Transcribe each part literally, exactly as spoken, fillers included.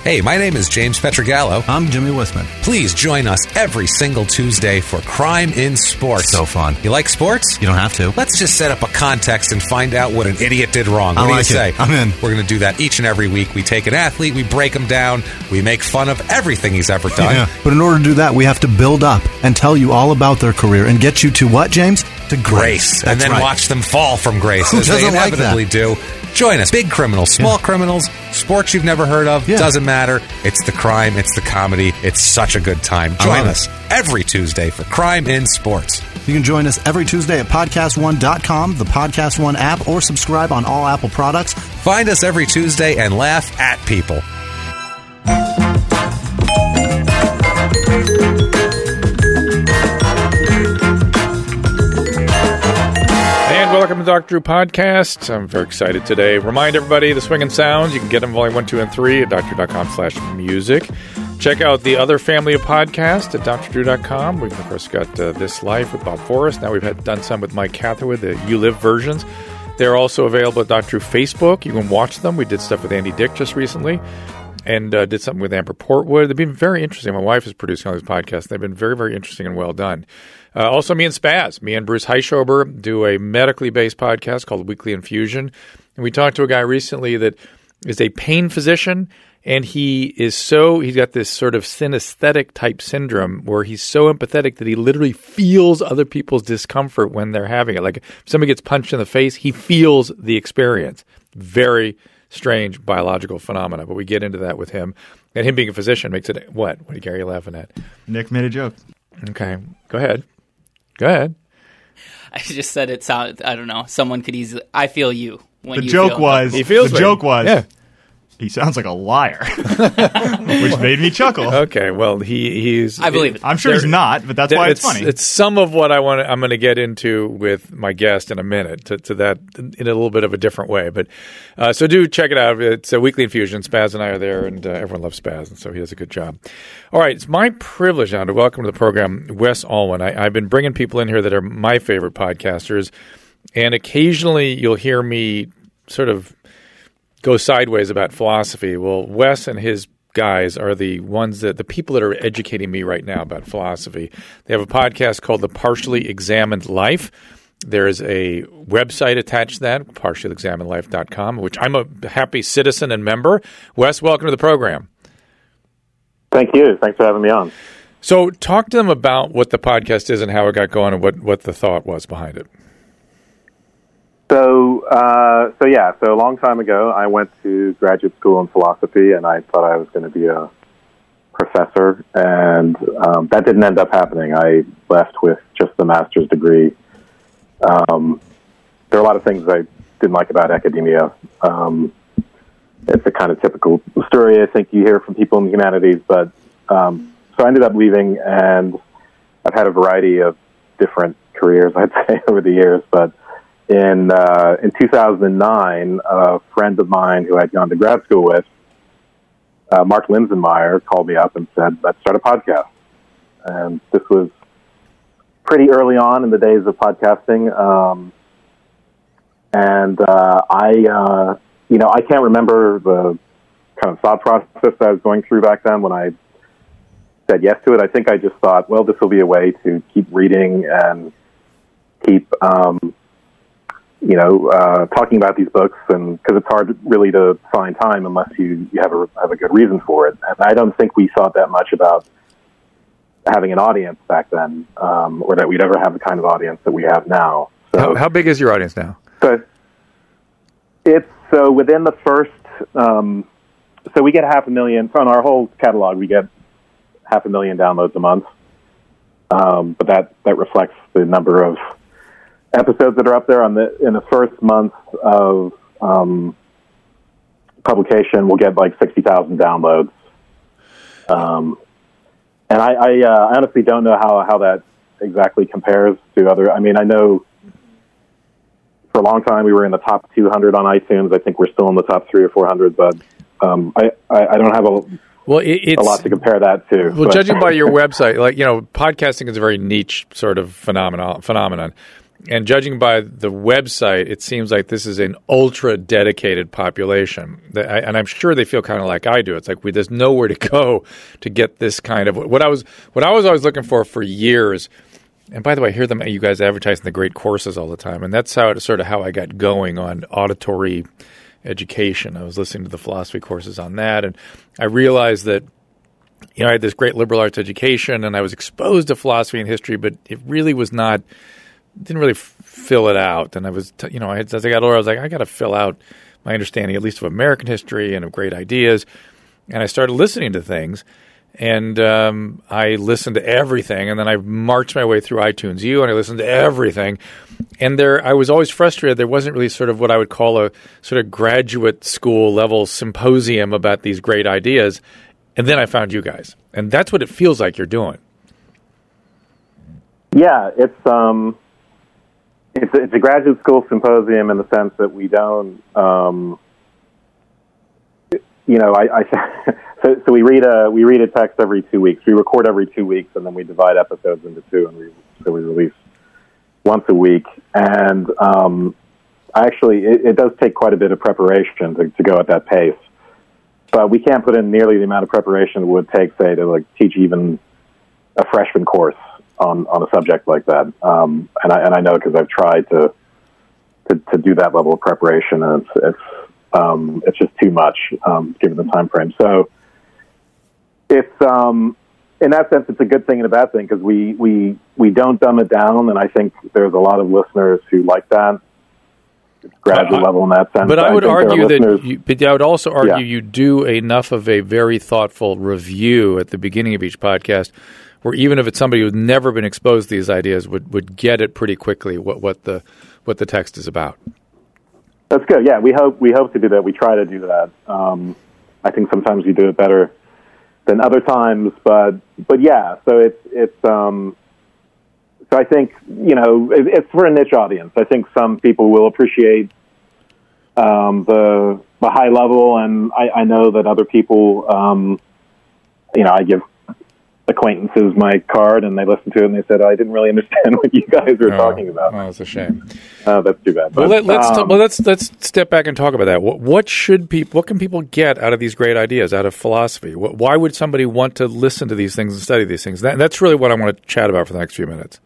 Hey, my name is James Petrogallo. I'm Jimmy Wisman. Please join us every single Tuesday for Crime in Sports. So fun. You like sports? You don't have to. Let's just set up a context and find out what an idiot did wrong. What I do like you say? it. I'm in. We're going to do that each and every week. We take an athlete, we break him down, we make fun of everything he's ever done. Yeah. But in order to do that, we have to build up and tell you all about their career and get you to what, James? To grace. Grace. And then right. watch them fall from grace, Who as they doesn't like inevitably that? do. Join us. Big criminals, small Yeah. criminals, sports you've never heard of. Yeah. Doesn't matter. It's the crime. It's the comedy. It's such a good time. I Join love us every Tuesday for Crime in Sports. You can join us every Tuesday at podcast one dot com, the Podcast One app, or subscribe on all Apple products. Find us every Tuesday and laugh at people. And welcome to Doctor Drew Podcast. I'm very excited today. Remind everybody, the Swingin' Sounds, you can get them volume one, two, and three at doctor.com slash music. Check out the other family of podcasts at dr drew dot com. We've, of course, got uh, This Life with Bob Forrest. Now we've had done some with Mike Catherwood, the You Live versions. They're also available at Doctor Drew Facebook. You can watch them. We did stuff with Andy Dick just recently and uh, did something with Amber Portwood. They've been very interesting. My wife is producing all these podcasts. They've been very, very interesting and well done. Uh, also, me and Spaz, me and Bruce Heischober do a medically based podcast called Weekly Infusion. And we talked to a guy recently that is a pain physician, and he is so, he's got this sort of synesthetic type syndrome where he's so empathetic that he literally feels other people's discomfort when they're having it. Like if somebody gets punched in the face, he feels the experience. Very strange biological phenomena, but we get into that with him. And him being a physician makes it, what? What are you, Gary, laughing at? Nick made a joke. Okay, go ahead. Go ahead. I just said it sounded, I don't know, someone could easily, I feel you. When The you joke feel was, He feels the like- joke was, yeah. he sounds like a liar, which made me chuckle. Okay, well, he he's. I believe it. I'm sure he's not, but that's why it's, funny. It's some of what I want. I'm going to get into with my guest in a minute to, to that in a little bit of a different way. But uh, so do check it out. It's a Weekly Infusion. Spaz and I are there, and uh, everyone loves Spaz, and so he does a good job. All right, it's my privilege now to welcome to the program Wes Alwan. I, I've been bringing people in here that are my favorite podcasters, and occasionally you'll hear me sort of go sideways about philosophy. Well, Wes and his guys are the ones that the people that are educating me right now about philosophy. They have a podcast called The Partially Examined Life. There is a website attached to that, partially examined life dot com, which I'm a happy citizen and member. Wes, welcome to the program. Thank you. Thanks for having me on. So talk to them about what the podcast is and how it got going and what, what the thought was behind it. So, uh, so yeah, so a long time ago, I went to graduate school in philosophy, and I thought I was going to be a professor, and um, that didn't end up happening. I left with just a master's degree. Um, there are a lot of things I didn't like about academia. Um, it's a kind of typical story I think you hear from people in the humanities, but um, so I ended up leaving, and I've had a variety of different careers, I'd say, over the years, but In uh, in two thousand nine, a friend of mine who I'd gone to grad school with, uh, Mark Linsenmeyer, called me up and said, let's start a podcast. And this was pretty early on in the days of podcasting. Um, and uh, I, uh, you know, I can't remember the kind of thought process that I was going through back then when I said yes to it. I think I just thought, well, this will be a way to keep reading and keep... Um, you know, uh, talking about these books, and because it's hard really to find time unless you, you have a have a good reason for it. And I don't think we thought that much about having an audience back then, um, or that we'd ever have the kind of audience that we have now. So, How, how big is your audience now? So it's so within the first, um, so we get half a million from our whole catalog. We get half a million downloads a month, um, but that that reflects the number of episodes that are up there. On the in the first month of um, publication, we'll get like sixty thousand downloads. Um, and I, I, uh, I honestly don't know how, how that exactly compares to other. I mean, I know for a long time we were in the top two hundred on iTunes. I think we're still in the top three or four hundred, but um, I, I, I don't have a Well, it, it's a lot to compare that to. Well, but. judging by your website, like, you know, podcasting is a very niche sort of phenomenon. phenomenon. And judging by the website, it seems like this is an ultra-dedicated population. That I, and I'm sure they feel kind of like I do. It's like we, there's nowhere to go to get this kind of – what I was what I was always looking for for years – and by the way, I hear them, you guys advertising the great courses all the time. And that's how sort of how I got going on auditory education. I was listening to the philosophy courses on that. And I realized that you know, I had this great liberal arts education, and I was exposed to philosophy and history, but it really was not – didn't really f- fill it out. And I was, t- you know, I had, as I got older, I was like, I got to fill out my understanding, at least of American history and of great ideas. And I started listening to things, and um, I listened to everything. And then I marched my way through iTunes U, and I listened to everything. And there, I was always frustrated. There wasn't really sort of what I would call a sort of graduate school level symposium about these great ideas. And then I found you guys, and that's what it feels like you're doing. Yeah, it's um. It's a, it's a graduate school symposium in the sense that we don't, um, you know, I, I so, so we read a we read a text every two weeks. We record every two weeks, and then we divide episodes into two, and we so we release once a week. And um, actually, it, it does take quite a bit of preparation to, to go at that pace. But we can't put in nearly the amount of preparation it would take, say, to like teach even a freshman course on, on a subject like that. Um, and I and I know because I've tried to, to to do that level of preparation, and it's it's um, it's just too much um, given the time frame. So it's um, in that sense, it's a good thing and a bad thing because we, we we don't dumb it down, and I think there's a lot of listeners who like that. It's graduate uh, level in that sense. But I would I argue that, you, but I would also argue yeah. you do enough of a very thoughtful review at the beginning of each podcast, where even if it's somebody who's never been exposed to these ideas, would, would get it pretty quickly what, what the what the text is about. That's good. Yeah, we hope we hope to do that. We try to do that. Um, I think sometimes you do it better than other times, but but yeah. So it's it's. Um, So I think, you know, it, it's for a niche audience. I think some people will appreciate um, the the high level, and I, I know that other people, um, you know, I give acquaintances my card, and they listen to it, and they said, I didn't really understand what you guys were oh, talking about. Oh, that's a shame. Uh, that's too bad. Well, but, let, let's um, t- well, let's let's step back and talk about that. What, what should people? What can people get out of these great ideas, out of philosophy? What, why would somebody want to listen to these things and study these things? That, that's really what I want to chat about for the next few minutes.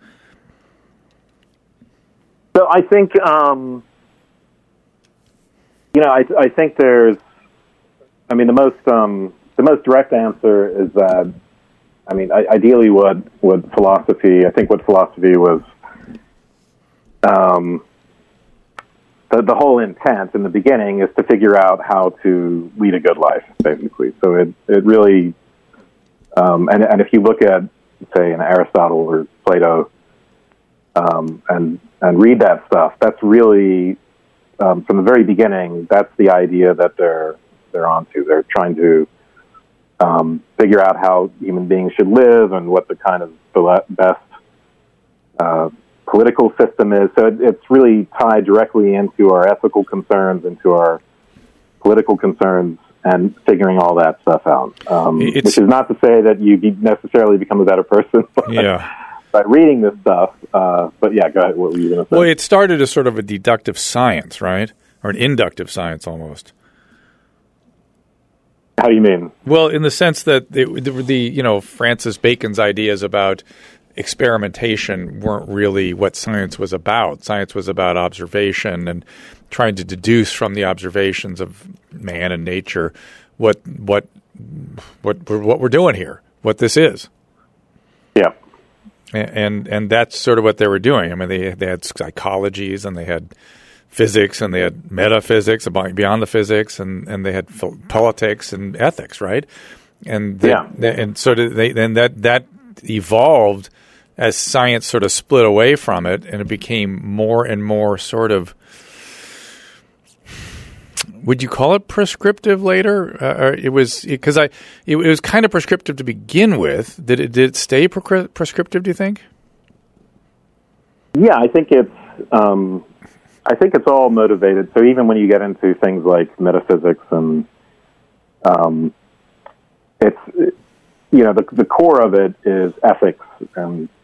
So I think, um, you know, I, I think there's, I mean, the most um, the most direct answer is that, I mean, I, ideally, what what philosophy? I think what philosophy was, um, the the whole intent in the beginning is to figure out how to lead a good life, basically. So it it really, um, and and if you look at, say, an Aristotle or Plato, um, and and read that stuff, that's really, um, from the very beginning, that's the idea that they're they're onto. They're trying to um, figure out how human beings should live and what the kind of the best uh, political system is. So it, it's really tied directly into our ethical concerns, into our political concerns, and figuring all that stuff out. Um, which is not to say that you necessarily become a better person. But, yeah. by reading this stuff, uh, but yeah, go ahead. What were you going to say? Well, it started as sort of a deductive science, right? Or an inductive science almost. How do you mean? Well, in the sense that it, the, the, you know, Francis Bacon's ideas about experimentation weren't really what science was about. Science was about observation and trying to deduce from the observations of man and nature what what what what we're doing here, what this is. Yeah. And and that's sort of what they were doing. I mean, they they had psychologies, and they had physics, and they had metaphysics beyond the physics, and, and they had politics and ethics, right? And they, yeah, they, and so they then that that evolved as science sort of split away from it, and it became more and more sort of. Would you call it prescriptive later? Uh, or it was because I it, it was kind of prescriptive to begin with. Did it did it stay pre- prescriptive? Do you think? Yeah, I think it's um, I think it's all motivated. So even when you get into things like metaphysics and um, it's you know the the core of it is ethics and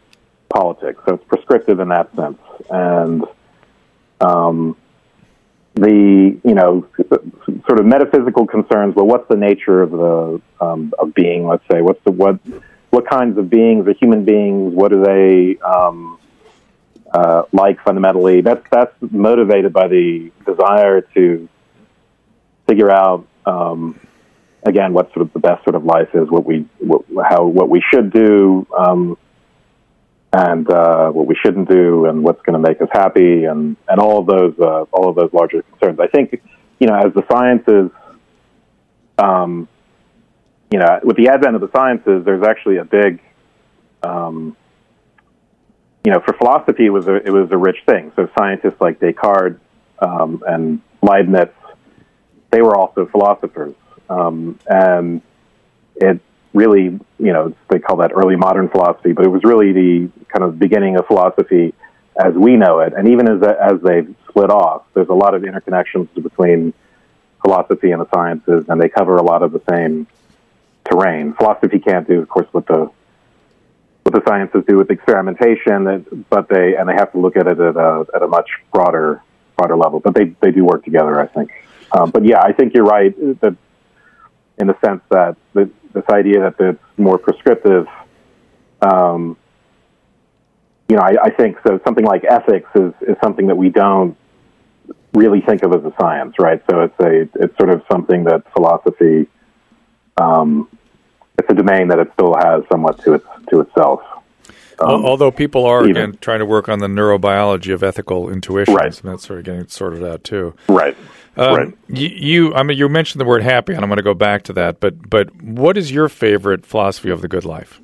politics. So it's prescriptive in that sense. And um, the, you know, sort of metaphysical concerns, well, what's the nature of the um, of being, let's say? What's the, what, what kinds of beings are human beings? What do they um, uh, like fundamentally? That's, that's motivated by the desire to figure out, um, again, what sort of the best sort of life is, what we, what, how, what we should do, um, and uh, what we shouldn't do, and what's going to make us happy, and, and all of those uh, all of those larger concerns. I think, you know, as the sciences, um, you know, with the advent of the sciences, there's actually a big, um, you know, for philosophy it was a, it was a rich thing. So scientists like Descartes um, and Leibniz, they were also philosophers, um, and it. Really, you know, they call that early modern philosophy, but it was really the kind of beginning of philosophy as we know it. And even as as they've split off, there's a lot of interconnections between philosophy and the sciences, and they cover a lot of the same terrain. Philosophy can't do, of course, what the what the sciences do with experimentation, but they and they have to look at it at a at a much broader broader level. But they they do work together, I think. Um, but yeah, I think you're right that in the sense that the this idea that it's more prescriptive, um, you know, I, I think so. Something like ethics is, is something that we don't really think of as a science, right? So it's a it's sort of something that philosophy, um, it's a domain that it still has somewhat to its to itself. Um, Although people are even, again trying to work on the neurobiology of ethical intuitions, right. and that's sort of getting sorted out too. Right. Um, right. You, you, I mean, you mentioned the word happy, and I'm going to go back to that. But, but what is your favorite philosophy of the good life?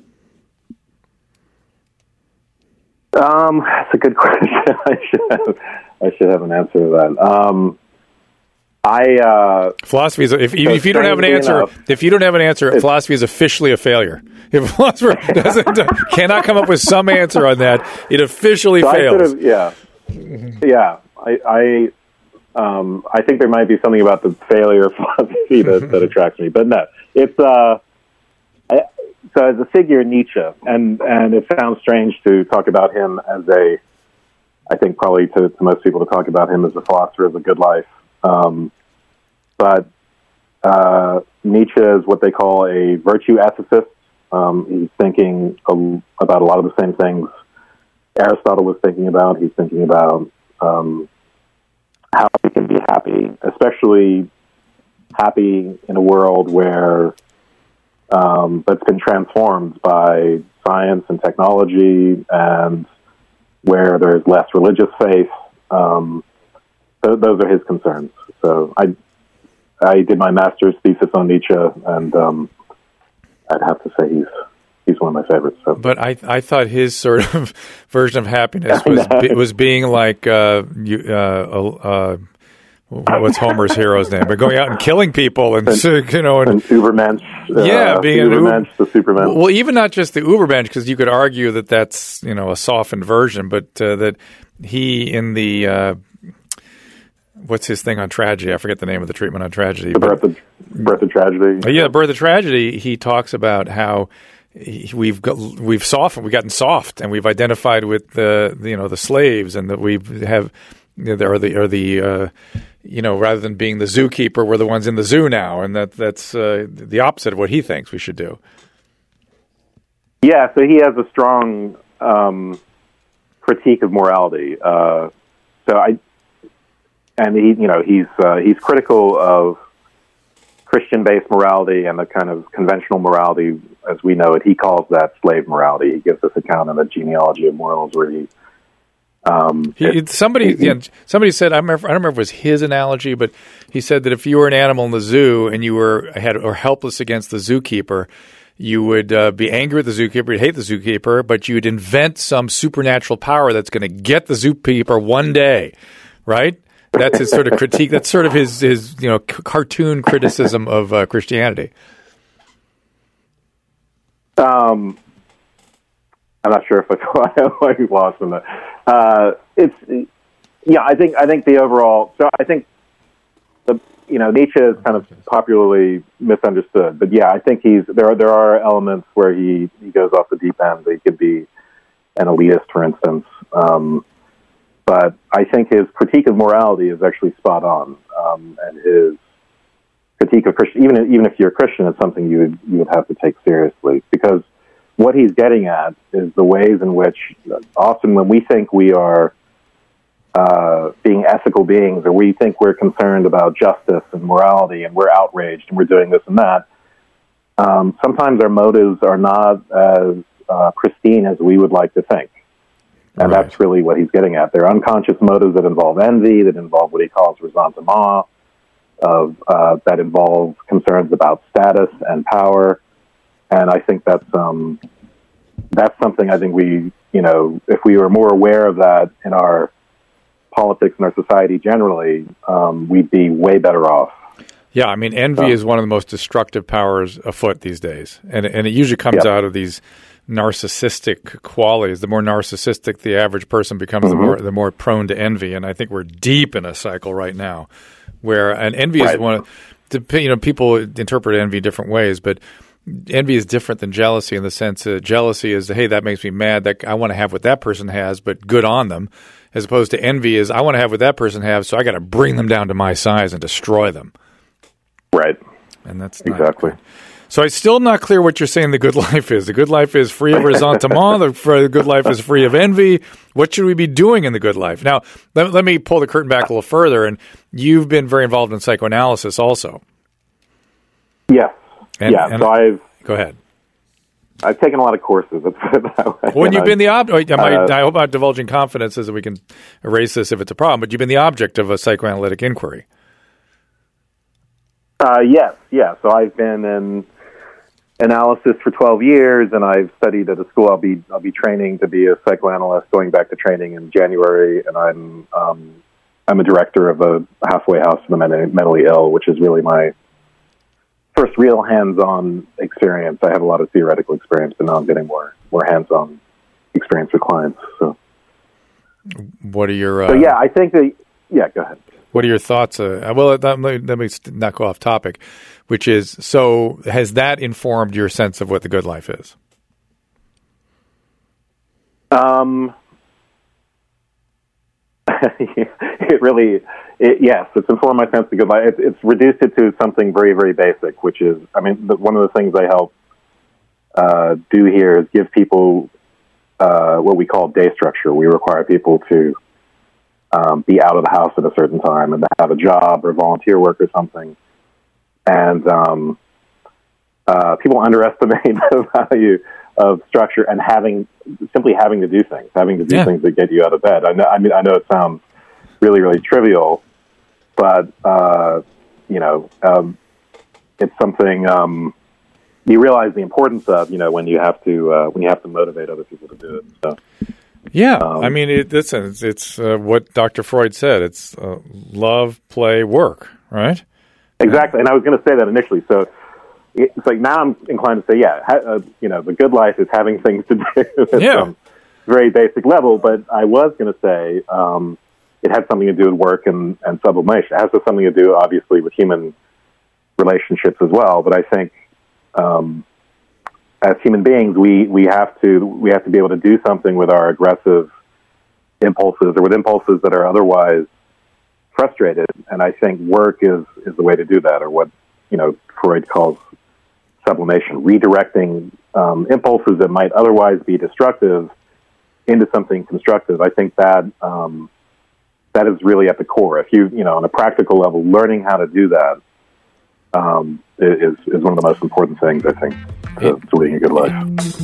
Um, that's a good question. I should have, I should have an answer to that. Um, I uh, philosophy is if, so if you don't have an answer, enough, if you don't have an answer, philosophy is officially a failure. If a philosopher doesn't cannot come up with some answer on that, it officially so fails. I sort of, yeah, yeah. I. I Um, I think there might be something about the failure of philosophy that, that attracts me, but no, it's uh, I, so as a figure, Nietzsche, and and it sounds strange to talk about him as a, I think probably to, to most people to talk about him as a philosopher of the good life, um, but uh, Nietzsche is what they call a virtue ethicist. Um, he's thinking a, about a lot of the same things Aristotle was thinking about. He's thinking about um, how we can be happy, especially happy in a world where um, that's been transformed by science and technology, and where there's less religious faith. Um, th- those are his concerns. So I I did my master's thesis on Nietzsche, and um, I'd have to say he's he's one of my favorites. So. But I I thought his sort of version of happiness was be, was being like uh, you, uh, uh, what's Homer's hero's name? But going out and killing people and, and you know and, and Ubermensch. Yeah, uh, being the an Ubermensch, the Superman. Well, even not just the Ubermensch, because you could argue that that's you know a softened version, but uh, that he in the uh, what's his thing on tragedy? I forget the name of the treatment on tragedy. The birth of, birth of tragedy. Yeah, birth of tragedy. He talks about how we've got, we've softened, we've gotten soft, and we've identified with the you know the slaves, and that we have or the or the uh, you know rather than being the zookeeper, we're the ones in the zoo now, and that that's uh, the opposite of what he thinks we should do. Yeah, so he has a strong um, critique of morality. Uh, so I. And he, you know, he's uh, he's critical of Christian-based morality and the kind of conventional morality as we know it. He calls that slave morality. He gives this account in the Genealogy of Morals, where he, um, he it, somebody he, yeah, somebody said I, remember, I don't remember if it was his analogy, but he said that if you were an animal in the zoo and you were had or helpless against the zookeeper, you would uh, be angry at the zookeeper, you'd hate the zookeeper, but you'd invent some supernatural power that's going to get the zookeeper one day, right? That's his sort of critique. That's sort of his, his you know, c- cartoon criticism of uh, Christianity. Um, I'm not sure if I, I lost on that. Uh, it's yeah. I think I think the overall. So I think the you know Nietzsche is kind of popularly misunderstood, but yeah, I think he's there. Are, there are elements where he, he goes off the deep end. He could be an elitist, for instance. Um, but I think his critique of morality is actually spot on, um, and his critique of Christian, even even if you're a Christian, it's something you would you would have to take seriously, because what he's getting at is the ways in which often when we think we are uh, being ethical beings, or we think we're concerned about justice and morality, and we're outraged and we're doing this and that, um, sometimes our motives are not as uh, pristine as we would like to think. And right. That's really what he's getting at. They're unconscious motives that involve envy, that involve what he calls ressentiment, of uh, that involve concerns about status and power. And I think that's um, that's something I think we, you know, if we were more aware of that in our politics and our society generally, um, we'd be way better off. Yeah, I mean, envy so. is one of the most destructive powers afoot these days. And, and it usually comes yep. out of these narcissistic qualities. The more narcissistic the average person becomes, mm-hmm. the more the more prone to envy. And I think we're deep in a cycle right now where and envy right. is one of, you know, people interpret envy different ways, but envy is different than jealousy in the sense that jealousy is, hey, that makes me mad. That I want to have what that person has, but good on them. As opposed to envy is, I want to have what that person has, so I got to bring them down to my size and destroy them. Right. And that's not exactly. Good. So I'm still not clear what you're saying the good life is. The good life is free of ressentiment. The good life is free of envy. What should we be doing in the good life? Now, let, let me pull the curtain back a little further. And you've been very involved in psychoanalysis also. Yes. And, yeah. And so I've go ahead. I've taken a lot of courses. Let's put it that way. When you've been the object, I, uh, I hope I'm not divulging confidences, and we can erase this if it's a problem. But you've been the object of a psychoanalytic inquiry. Uh, yes. Yeah. So I've been in analysis for twelve years, and I've studied at a school. I'll be I'll be training to be a psychoanalyst, going back to training in January, and I'm um, I'm a director of a halfway house for the mentally ill, which is really my first real hands-on experience. I have a lot of theoretical experience, but now I'm getting more more hands-on experience with clients. So, what are your? Uh, so yeah, I think that. Yeah, go ahead. What are your thoughts? Uh, well, let me, let me not go off topic, which is, so has that informed your sense of what the good life is? Um, it really, it, yes, it's informed my sense of good life. It's, it's reduced it to something very, very basic, which is, I mean, the, one of the things I help uh, do here is give people uh, what we call day structure. We require people to Um, be out of the house at a certain time and to have a job or volunteer work or something. And um, uh, people underestimate the value of structure and having simply having to do things, having to do yeah. things that get you out of bed. I know, I mean, I know it sounds really, really trivial, but uh, you know, um, it's something um, you realize the importance of. You know, when you have to uh, when you have to motivate other people to do it. So. Yeah, um, I mean, it, it's it's, it's uh, what Doctor Freud said. It's uh, love, play, work, right? Exactly, and I was going to say that initially. So it's like now I'm inclined to say, yeah, ha, uh, you know, the good life is having things to do at yeah. some very basic level. But I was going to say um, it had something to do with work and, and sublimation. It has something to do, obviously, with human relationships as well. But I think. Um, As human beings, we, we have to we have to be able to do something with our aggressive impulses or with impulses that are otherwise frustrated. And I think work is, is the way to do that, or what you know Freud calls sublimation, redirecting um, impulses that might otherwise be destructive into something constructive. I think that um, that is really at the core. If you you know on a practical level, learning how to do that. Um, is, is one of the most important things, I think, to, to leading a good life.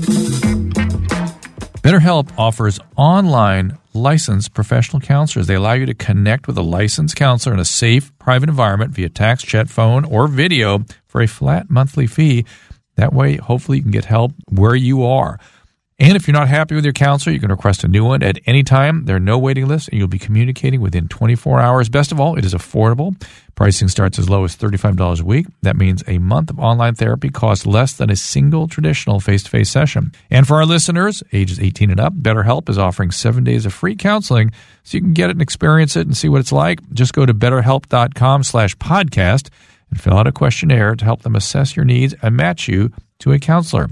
BetterHelp offers online licensed professional counselors. They allow you to connect with a licensed counselor in a safe, private environment via text, chat, phone, or video for a flat monthly fee. That way, hopefully, you can get help where you are. And if you're not happy with your counselor, you can request a new one at any time. There are no waiting lists, and you'll be communicating within twenty-four hours. Best of all, it is affordable. Pricing starts as low as thirty-five dollars a week. That means a month of online therapy costs less than a single traditional face-to-face session. And for our listeners, ages eighteen and up, BetterHelp is offering seven days of free counseling so you can get it and experience it and see what it's like. Just go to betterhelp.com slash podcast and fill out a questionnaire to help them assess your needs and match you to a counselor.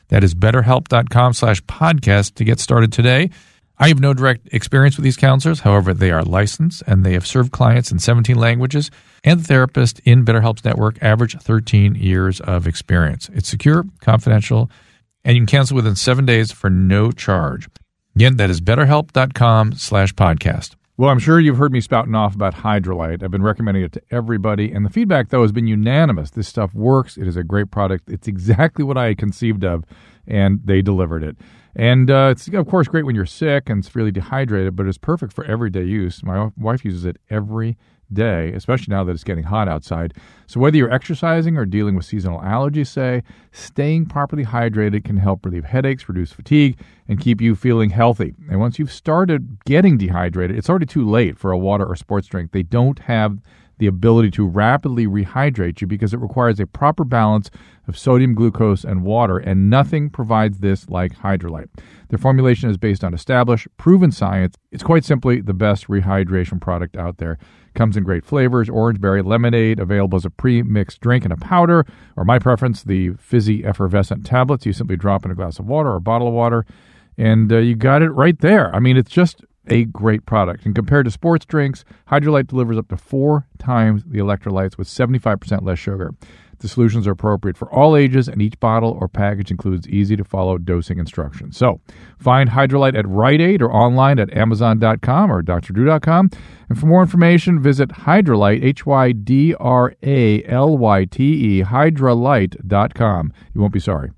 That is betterhelp.com slash podcast to get started today. I have no direct experience with these counselors. However, they are licensed and they have served clients in seventeen languages, and the therapist in BetterHelp's network average thirteen years of experience. It's secure, confidential, and you can cancel within seven days for no charge. Again, that is betterhelp.com slash podcast. Well, I'm sure you've heard me spouting off about Hydrolyte. I've been recommending it to everybody, and the feedback, though, has been unanimous. This stuff works. It is a great product. It's exactly what I conceived of, and they delivered it. And uh, it's, of course, great when you're sick and severely dehydrated, but it's perfect for everyday use. My wife uses it every day, especially now that it's getting hot outside. So whether you're exercising or dealing with seasonal allergies, say, staying properly hydrated can help relieve headaches, reduce fatigue, and keep you feeling healthy. And once you've started getting dehydrated, it's already too late for a water or sports drink. They don't have the ability to rapidly rehydrate you because it requires a proper balance of sodium, glucose, and water, and nothing provides this like Hydrolyte. Their formulation is based on established, proven science. It's quite simply the best rehydration product out there. Comes in great flavors: orange berry lemonade, available as a pre-mixed drink and a powder, or my preference, the fizzy effervescent tablets. You simply drop in a glass of water or a bottle of water, and uh, you got it right there. I mean, it's just a great product. And compared to sports drinks, Hydrolyte delivers up to four times the electrolytes with seventy-five percent less sugar. The solutions are appropriate for all ages, and each bottle or package includes easy-to-follow dosing instructions. So find Hydrolyte at Rite Aid or online at amazon dot com or d r drew dot com. And for more information, visit Hydrolyte, H Y D R A L Y T E, Hydrolyte dot com. You won't be sorry.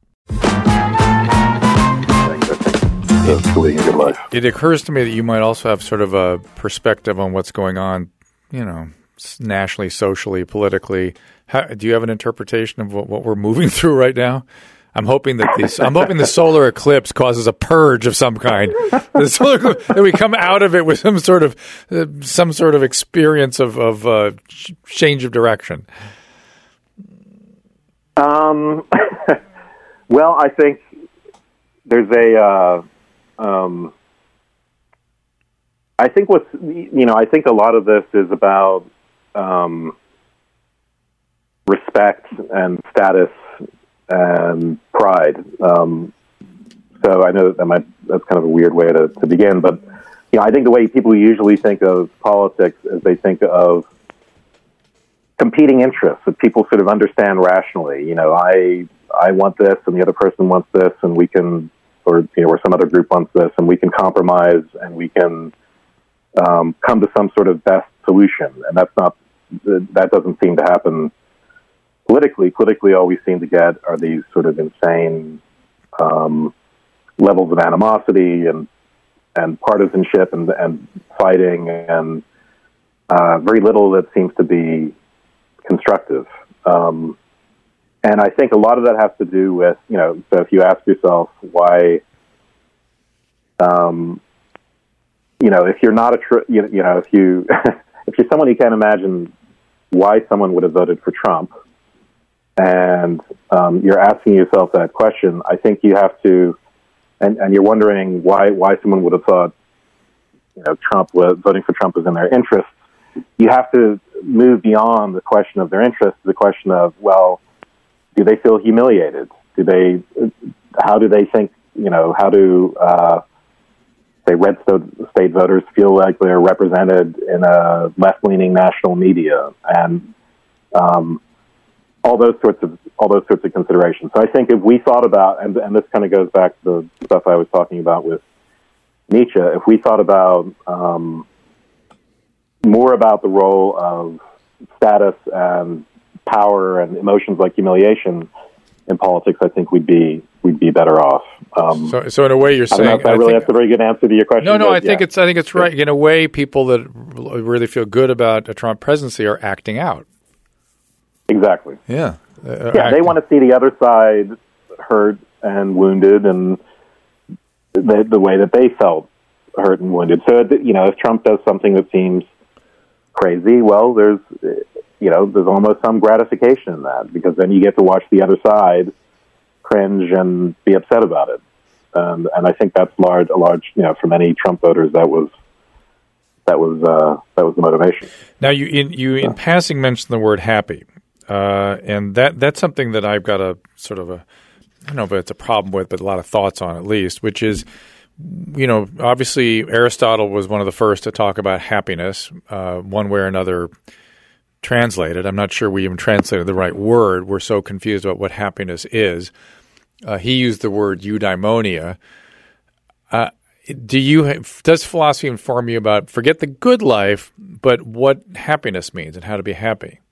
It occurs to me that you might also have sort of a perspective on what's going on, you know, nationally, socially, politically. How, do you have an interpretation of what, what we're moving through right now? I'm hoping that this, I'm hoping the solar eclipse causes a purge of some kind. The solar eclipse, that we come out of it with some sort of uh, some sort of experience of, of uh, change of direction. Um. Well, I think there's a. Uh, um, I think what's you know I think a lot of this is about um, respect and status and pride. Um, so I know that, that might, that's kind of a weird way to, to begin, but you know, I think the way people usually think of politics is they think of competing interests that people sort of understand rationally. You know, I I want this, and the other person wants this, and we can, or you know, or some other group wants this, and we can compromise, and we can um, come to some sort of best solution. And that's not that doesn't seem to happen. Politically, politically, all we seem to get are these sort of insane um, levels of animosity and and partisanship and, and fighting, and uh, very little that seems to be constructive. Um, and I think a lot of that has to do with, you know, so if you ask yourself why, um, you know, if you're not a, tr- you, you know, if you if you're someone you can't imagine why someone would have voted for Trump, and um, you're asking yourself that question, I think you have to, and, and you're wondering why why someone would have thought, you know, Trump was, voting for Trump was in their interest. You have to move beyond the question of their interest to the question of, well, do they feel humiliated? Do they? How do they think? You know, how do uh, say red state voters feel like they're represented in a left-leaning national media, and um, all those sorts of all those sorts of considerations. So I think if we thought about, and, and this kind of goes back to the stuff I was talking about with Nietzsche, if we thought about um, more about the role of status and power and emotions like humiliation in politics, I think we'd be we'd be better off. Um, so, so in a way, you're saying, I don't know if I, I really think, that's a very good answer to your question. No, no, but, I think yeah. it's I think it's right. In a way, people that really feel good about a Trump presidency are acting out. Exactly. Yeah. Uh, yeah, acting. They want to see the other side hurt and wounded, and the, the way that they felt hurt and wounded. So, you know, if Trump does something that seems crazy, well, there's, you know, there's almost some gratification in that, because then you get to watch the other side cringe and be upset about it. Um, and I think that's large, a large, you know, for many Trump voters, that was that was uh, that was the motivation. Now, you in you in yeah. passing mentioned the word happy, uh, and that that's something that I've got a sort of a I don't know if it's a problem with, but a lot of thoughts on at least, which is, you know, obviously Aristotle was one of the first to talk about happiness, uh, one way or another translated. I'm not sure we even translated the right word. We're so confused about what happiness is. Uh, he used the word eudaimonia. Uh, do you does philosophy inform you about, forget the good life, but what happiness means and how to be happy?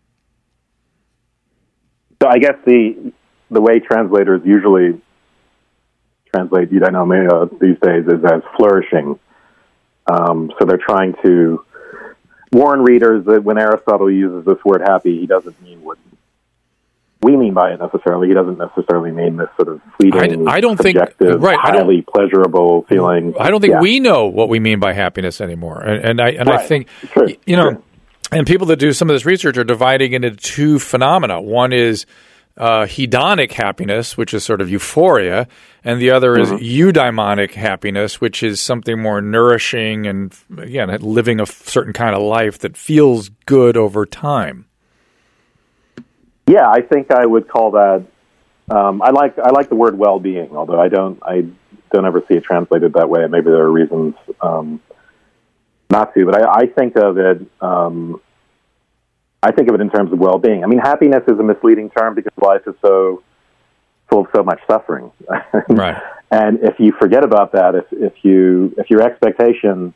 So I guess the the way translators usually translate eudaimonia these days is as flourishing. Um, so they're trying to warn readers that when Aristotle uses this word happy, he doesn't mean what we mean by it necessarily. He doesn't necessarily mean this sort of fleeting, I, I don't subjective, think, right, highly I don't, pleasurable feeling. I don't think yeah. we know what we mean by happiness anymore. And, and I and right. I think, True. you know, True. and people that do some of this research are dividing it into two phenomena. One is uh, hedonic happiness, which is sort of euphoria, and the other mm-hmm. is eudaimonic happiness, which is something more nourishing and, again, living a certain kind of life that feels good over time. Yeah, I think I would call that. Um, I like I like the word well-being, although I don't I don't ever see it translated that way. Maybe there are reasons um, not to, but I, I think of it. Um, I think of it in terms of well-being. I mean, happiness is a misleading term because life is so full of so much suffering. Right. And if you forget about that, if if you if your expectation,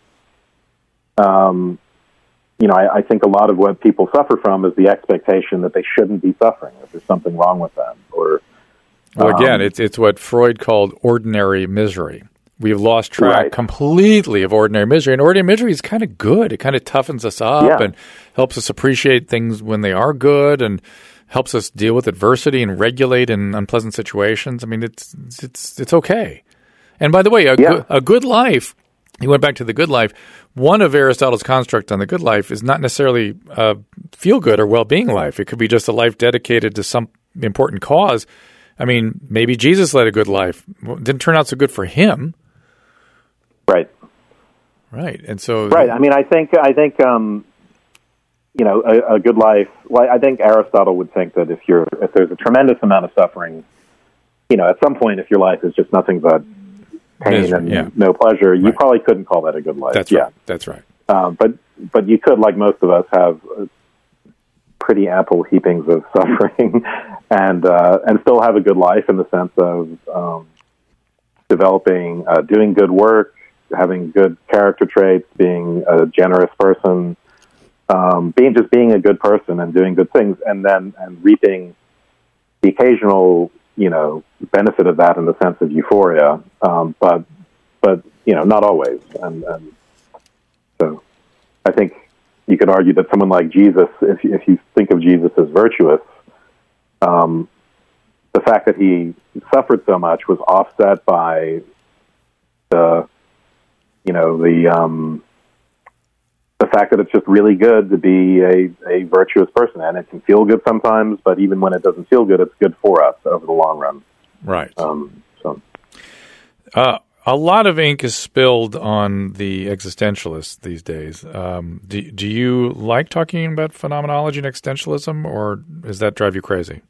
um, you know, I, I think a lot of what people suffer from is the expectation that they shouldn't be suffering, that there's something wrong with them, or well, again, um, it's it's what Freud called ordinary misery. We've lost track right. completely of ordinary misery, and ordinary misery is kind of good. It kind of toughens us up yeah. and helps us appreciate things when they are good, and helps us deal with adversity and regulate in unpleasant situations. I mean, it's it's it's okay. And by the way, a, yeah. go- a good life. He went back to the good life. One of Aristotle's constructs on the good life is not necessarily a feel-good or well-being life. It could be just a life dedicated to some important cause. I mean, maybe Jesus led a good life. It didn't turn out so good for him. Right. Right. And so... Right. I mean, I think, I think um, you know, a, a good life... Well, I think Aristotle would think that if you're if there's a tremendous amount of suffering, you know, at some point, if your life is just nothing but pain Misery, and yeah. no pleasure, you right. probably couldn't call that a good life. That's yeah. right. That's right. Um, but but you could, like most of us, have pretty ample heapings of suffering, and uh, and still have a good life in the sense of um, developing, uh, doing good work, having good character traits, being a generous person, um, being just being a good person and doing good things, and then and reaping the occasional, you know, benefit of that in the sense of euphoria, um, but but you know, not always. And, and so, I think you could argue that someone like Jesus, if you, if you think of Jesus as virtuous, um, the fact that he suffered so much was offset by the, you know, the um, the fact that it's just really good to be a, a virtuous person, and it can feel good sometimes, but even when it doesn't feel good, it's good for us over the long run. Right. Um, so, uh, a lot of ink is spilled on the existentialists these days. Um, do, do you like talking about phenomenology and existentialism, or does that drive you crazy?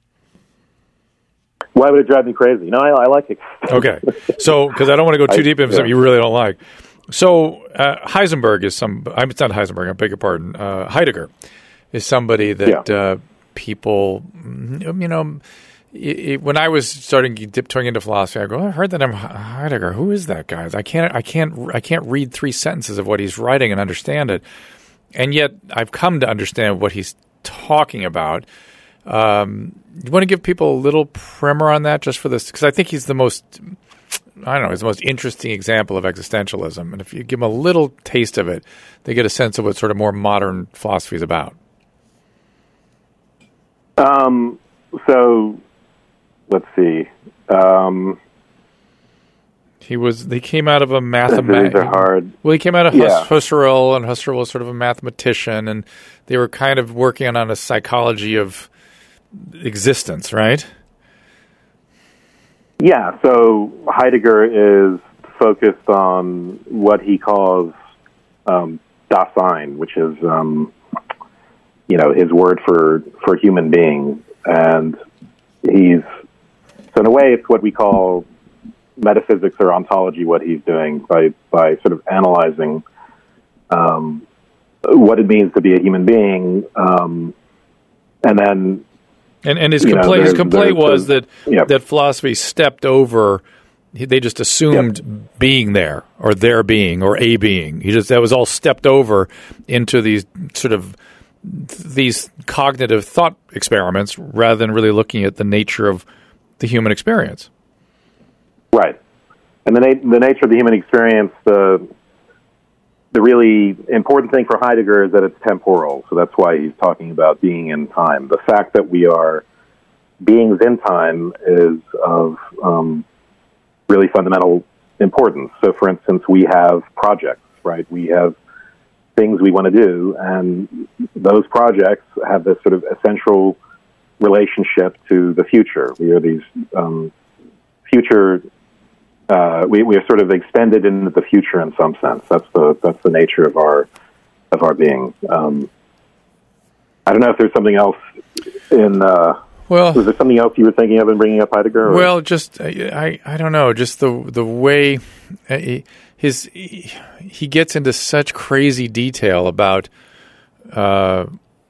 Why would it drive me crazy? No, I, I like it. Okay. So, because I don't want to go too I, deep into yeah. something you really don't like. So, uh, Heisenberg is some, I'm it's not Heisenberg, I beg your pardon, uh, Heidegger is somebody that yeah. uh, people, you know, it, it, when I was starting tiptoeing into philosophy, I go, oh, I heard that I'm Heidegger. Who is that guy? I can't, I can't, I can't read three sentences of what he's writing and understand it. And yet, I've come to understand what he's talking about. Um, you want to give people a little primer on that, just for this, because I think he's the most, I don't know, he's the most interesting example of existentialism. And if you give them a little taste of it, they get a sense of what sort of more modern philosophy is about. Um. So, let's see. Um, he was. They came out of a these mathematician. are hard. Well, he came out of Yeah. Hus- Husserl, and Husserl was sort of a mathematician, and they were kind of working on a psychology of existence, right? Yeah, so Heidegger is focused on what he calls um, Dasein, which is, um, you know, his word for, for human being. And he's, so in a way, it's what we call metaphysics or ontology, what he's doing by, by sort of analyzing um, what it means to be a human being, um, and then... And, and his you know, complaint, his there's- complaint there's- was that, yeah. that philosophy stepped over... They just assumed yep. being there, or their being, or a being. He just that was all stepped over into these sort of these cognitive thought experiments, rather than really looking at the nature of the human experience. Right, and the na- the nature of the human experience, the the really important thing for Heidegger is that it's temporal. So that's why he's talking about being in time. The fact that we are beings in time is of um, really fundamental importance. So, for instance, we have projects, right? We have things we want to do, and those projects have this sort of essential relationship to the future. We are these um, future. Uh, we we are sort of extended into the future in some sense. That's the that's the nature of our of our being. Um, I don't know if there's something else in. Uh, Well, was there something else you were thinking of in bringing up Heidegger? Or? Well, just I, I don't know, just the the way his he, he gets into such crazy detail about uh,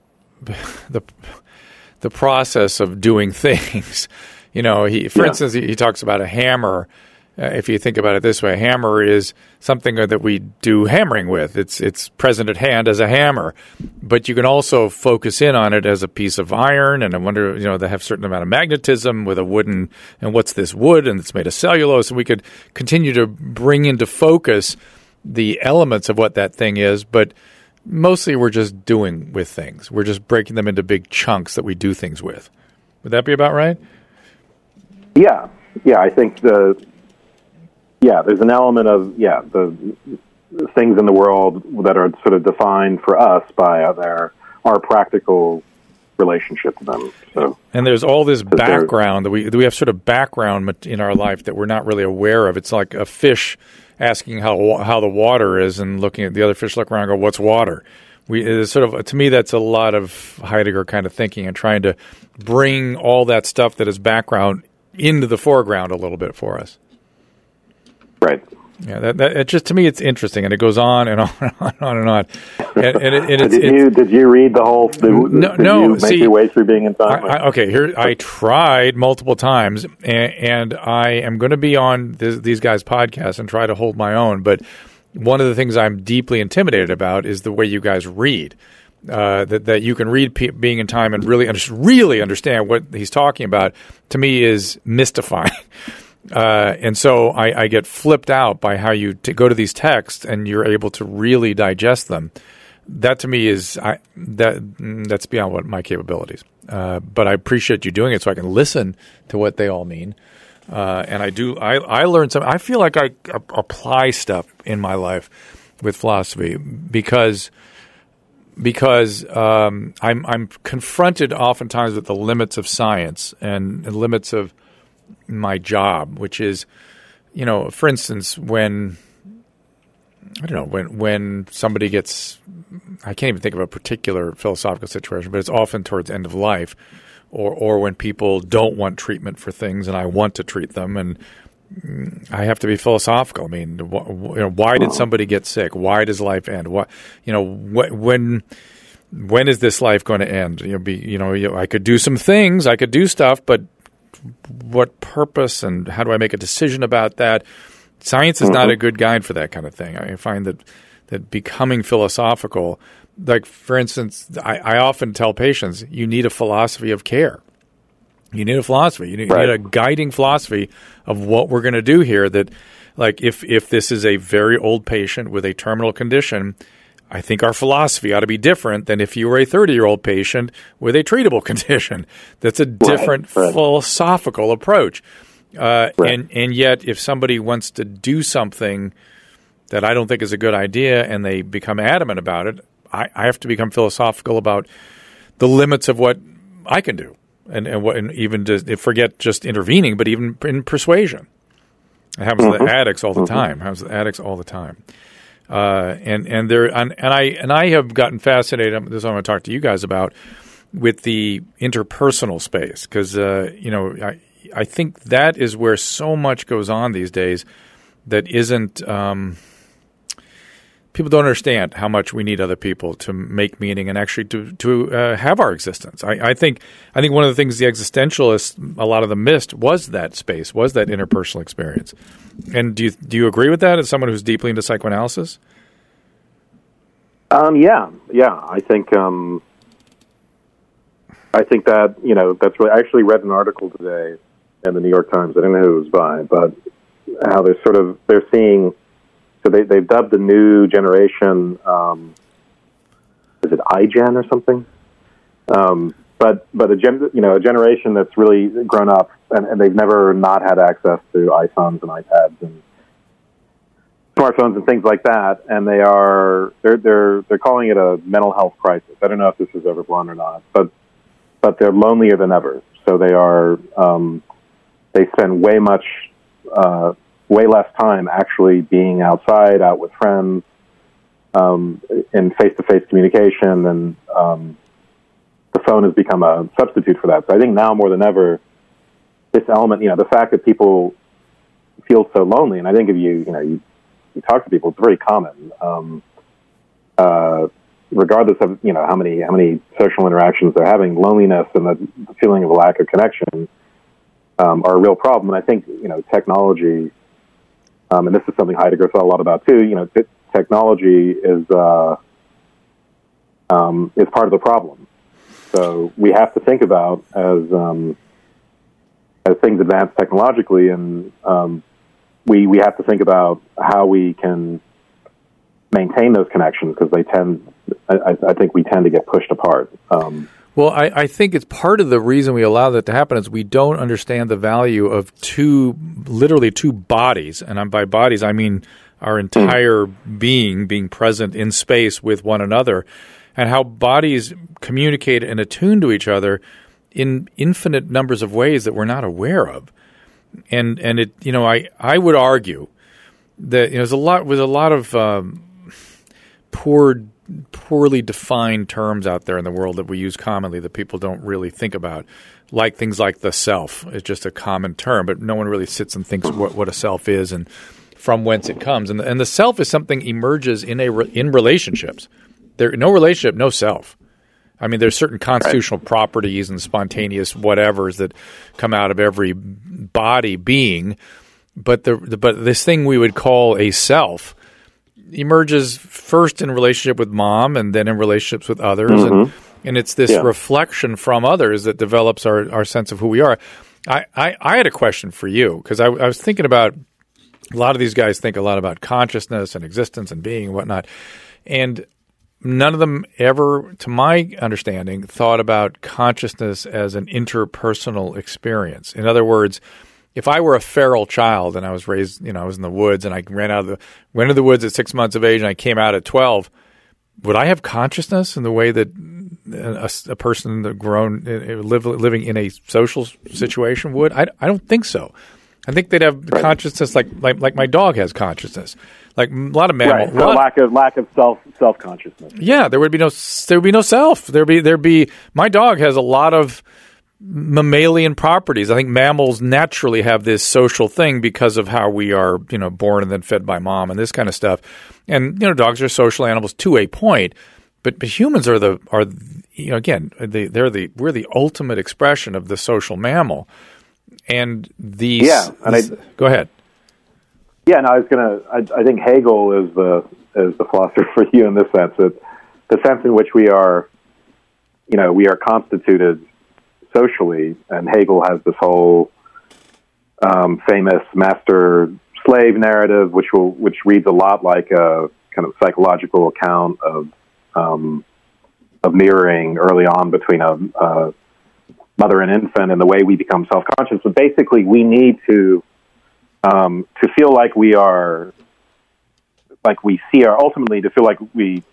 the the process of doing things. You know, he for Yeah. instance, he, he talks about a hammer. Uh, if you think about it this way, a hammer is something that we do hammering with. It's it's present at hand as a hammer, but you can also focus in on it as a piece of iron. And I wonder, you know, they have a certain amount of magnetism with a wooden. And what's this wood? And it's made of cellulose. And we could continue to bring into focus the elements of what that thing is, but mostly we're just doing with things. We're just breaking them into big chunks that we do things with. Would that be about right? Yeah, yeah. I think the. Yeah, there's an element of, yeah, the things in the world that are sort of defined for us by their our practical relationship to them. So, and there's all this there- background that we we have sort of background mat- in our life that we're not really aware of. It's like a fish asking how wa- how the water is, and looking at the other fish, look around, and go, "What's water?" We it's sort of to me that's a lot of Heidegger kind of thinking and trying to bring all that stuff that is background into the foreground a little bit for us. right. Yeah, that, that it just to me it's interesting, and it goes on and on and on and on and on. And, and, it, and it's, did it's, you did you read the whole? Did, No, did no, you make see, your way through being in time? I, I, okay, here I tried multiple times, and, and I am going to be on this, these guys' podcasts and try to hold my own. But one of the things I'm deeply intimidated about is the way you guys read. Uh, that that you can read P- Being in Time and really under- really understand what he's talking about. To me, is mystifying. Uh, and so I, I get flipped out by how you t- go to these texts and you're able to really digest them. That to me is I, that mm, that's beyond what my capabilities. Uh, but I appreciate you doing it so I can listen to what they all mean. Uh, and I do. I, I learned some. I feel like I uh, apply stuff in my life with philosophy because because um, I'm I'm confronted oftentimes with the limits of science and, and limits of my job, which is, you know, for instance, when I don't know when when somebody gets, I can't even think of a particular philosophical situation, but it's often towards end of life, or or when people don't want treatment for things and I want to treat them, and I have to be philosophical. I mean, wh- you know, why did somebody get sick? Why does life end? What, you know, wh- when when is this life going to end? You know, be you know, you know, I could do some things, I could do stuff, but what purpose and how do I make a decision about that? Science is not a good guide for that kind of thing. I find that that becoming philosophical, like for instance, I, I often tell patients, you need a philosophy of care. You need a philosophy. You need, Right. you need a guiding philosophy of what we're going to do here. That, like, if if this is a very old patient with a terminal condition, I think our philosophy ought to be different than if you were a thirty-year-old patient with a treatable condition. That's a different right. philosophical approach. Uh, Right. and, and yet, if somebody wants to do something that I don't think is a good idea and they become adamant about it, I, I have to become philosophical about the limits of what I can do. And, and, what, and even to forget just intervening, but even in persuasion. It happens Mm-hmm. to the addicts all the time. It happens to the addicts all the time. Uh, and and there and, and I and I have gotten fascinated. This is what I want to talk to you guys about with the interpersonal space because uh, you know I, I think that is where so much goes on these days that isn't um, – people don't understand how much we need other people to make meaning and actually to to uh, have our existence. I, I think I think one of the things the existentialists, a lot of them missed, was that space, was that interpersonal experience. And do you, do you agree with that as someone who's deeply into psychoanalysis? Um, yeah, yeah. I think um, I think that, you know, that's really – I actually read an article today in the New York Times. I don't know who it was by, but how they're sort of – they're seeing – so they, they've dubbed the new generation, um, is it iGen or something? Um, but but a gen, you know a generation that's really grown up and, and they've never not had access to iPhones and iPads and smartphones and things like that, and they are they're they're they're calling it a mental health crisis. I don't know if this is overblown or not, but but they're lonelier than ever. So they are um, they spend way much. Uh, way less time actually being outside, out with friends, um, in face-to-face communication, and um, the phone has become a substitute for that. So I think now more than ever, this element, you know, the fact that people feel so lonely, and I think if you, you know, you, you talk to people, it's very common, um, uh, regardless of, you know, how many, how many social interactions they're having, loneliness and the feeling of a lack of connection um, are a real problem. And I think, you know, technology, Um, and this is something Heidegger thought a lot about too. You know, t- technology is uh, um, is part of the problem. So we have to think about as um, as things advance technologically, and um, we we have to think about how we can maintain those connections because they tend. I, I think we tend to get pushed apart. Um, Well, I, I think it's part of the reason we allow that to happen is we don't understand the value of two, literally two bodies. And I'm, by bodies, I mean our entire being being present in space with one another, and how bodies communicate and attune to each other in infinite numbers of ways that we're not aware of. And and it, you know, I, I would argue that, you know, there's a lot with a lot of um, poor. poorly defined terms out there in the world that we use commonly that people don't really think about, like things like the self. It's just a common term, but no one really sits and thinks what, what a self is and from whence it comes. And the, and the self is something emerges in a re, in relationships. There, no relationship, no self. I mean, there's certain constitutional right. properties and spontaneous whatevers that come out of every body being, but the, the but this thing we would call a self emerges first in relationship with mom and then in relationships with others. Mm-hmm. And, and it's this yeah. reflection from others that develops our, our sense of who we are. I, I, I had a question for you because I, I was thinking about a lot of these guys think a lot about consciousness and existence and being and whatnot. And none of them ever, to my understanding, thought about consciousness as an interpersonal experience. In other words, if I were a feral child and I was raised, you know, I was in the woods and I ran out of the went into the woods at six months of age and I came out at twelve, would I have consciousness in the way that a, a person that grown live, living in a social situation would? I, I don't think so. I think they'd have right. consciousness like, like like my dog has consciousness, like a lot of mammals. Right. So lot, lack of lack of self self consciousness. Yeah, there would be no there would be no self. There'd be there'd be my dog has a lot of mammalian properties. I think mammals naturally have this social thing because of how we are, you know, born and then fed by mom and this kind of stuff. And, you know, dogs are social animals to a point, but, but humans are the, are, you know, again, they, they're the, we're the ultimate expression of the social mammal. And these, yeah, and this, I, go ahead. Yeah, and no, I was going to, I, I think Hegel is the, is the philosopher for you in this sense, that the sense in which we are, you know, we are constituted socially, and Hegel has this whole um, famous master-slave narrative, which will which reads a lot like a kind of psychological account of um, of mirroring early on between a, a mother and infant, and the way we become self-conscious. But basically, we need to um, to feel like we are like we see our ultimately to feel like we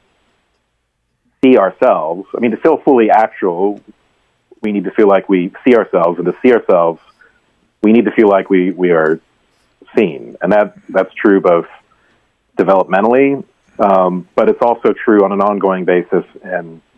see ourselves. I mean, to feel fully actual, we need to feel like we see ourselves, and to see ourselves, we need to feel like we, we are seen. And that that's true both developmentally, um, but it's also true on an ongoing basis in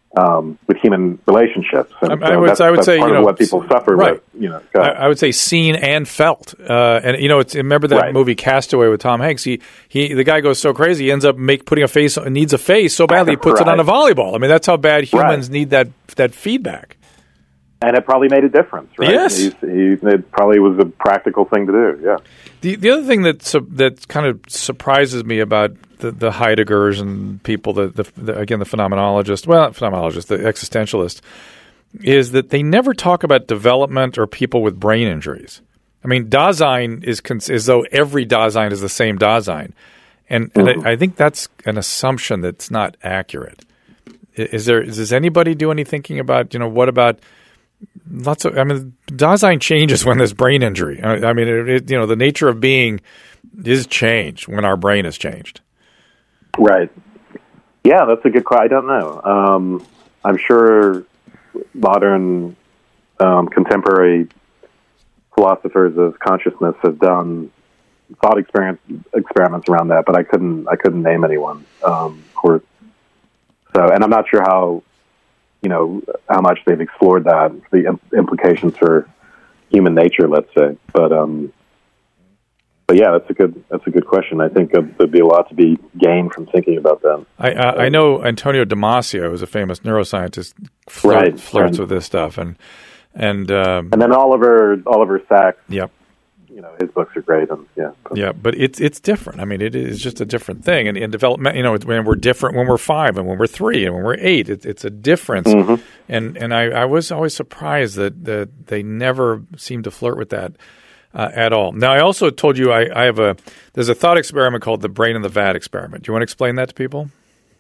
um, with human relationships. And I, so I would, that's, I would that's say, part you know, of what people suffer right. with. You know, go I, ahead. I would say seen and felt. Uh, and, you know, it's, remember that Right. movie Castaway with Tom Hanks? He, he, the guy goes so crazy, he ends up make, putting a face, needs a face so badly he puts it Right. on a volleyball. I mean, that's how bad humans Right. need that, that feedback. And it probably made a difference, right? Yes. He's, he, it probably was a practical thing to do, yeah. The the other thing that su- that kind of surprises me about the, the Heideggers and people, the, the, the again the phenomenologists, well, not phenomenologists, the existentialists, is that they never talk about development or people with brain injuries. I mean, Dasein is cons- as though every Dasein is the same Dasein, and and Mm-hmm. I, I think that's an assumption that's not accurate. I- Is there? Does anybody do any thinking about, you know, what about lots of, I mean, Dasein changes when there's brain injury. I, I mean, it, it, you know, the nature of being is changed when our brain is changed. Right. Yeah, that's a good question. I don't know. Um, I'm sure modern, um, contemporary philosophers of consciousness have done thought experience, experiments around that, but I couldn't. I couldn't name anyone. Um, of course. So, and I'm not sure how, you know, how much they've explored that, the im- implications for human nature, let's say. But, um, but yeah, that's a good that's a good question. I think uh, there'd be a lot to be gained from thinking about that. I, I, I know Antonio Damasio, who's a famous neuroscientist, flirt, Right, flirts right. with this stuff, and and um, And then Oliver Oliver Sacks, yep. you know, his books are great. And yeah, Yeah, but it's it's different. I mean, it is just a different thing. And in development, you know, when we're different when we're five and when we're three and when we're eight, it, it's a difference. Mm-hmm. And and I, I was always surprised that, that they never seem to flirt with that uh, at all. Now, I also told you I, I have a there's a thought experiment called the brain in the vat experiment. Do you want to explain that to people?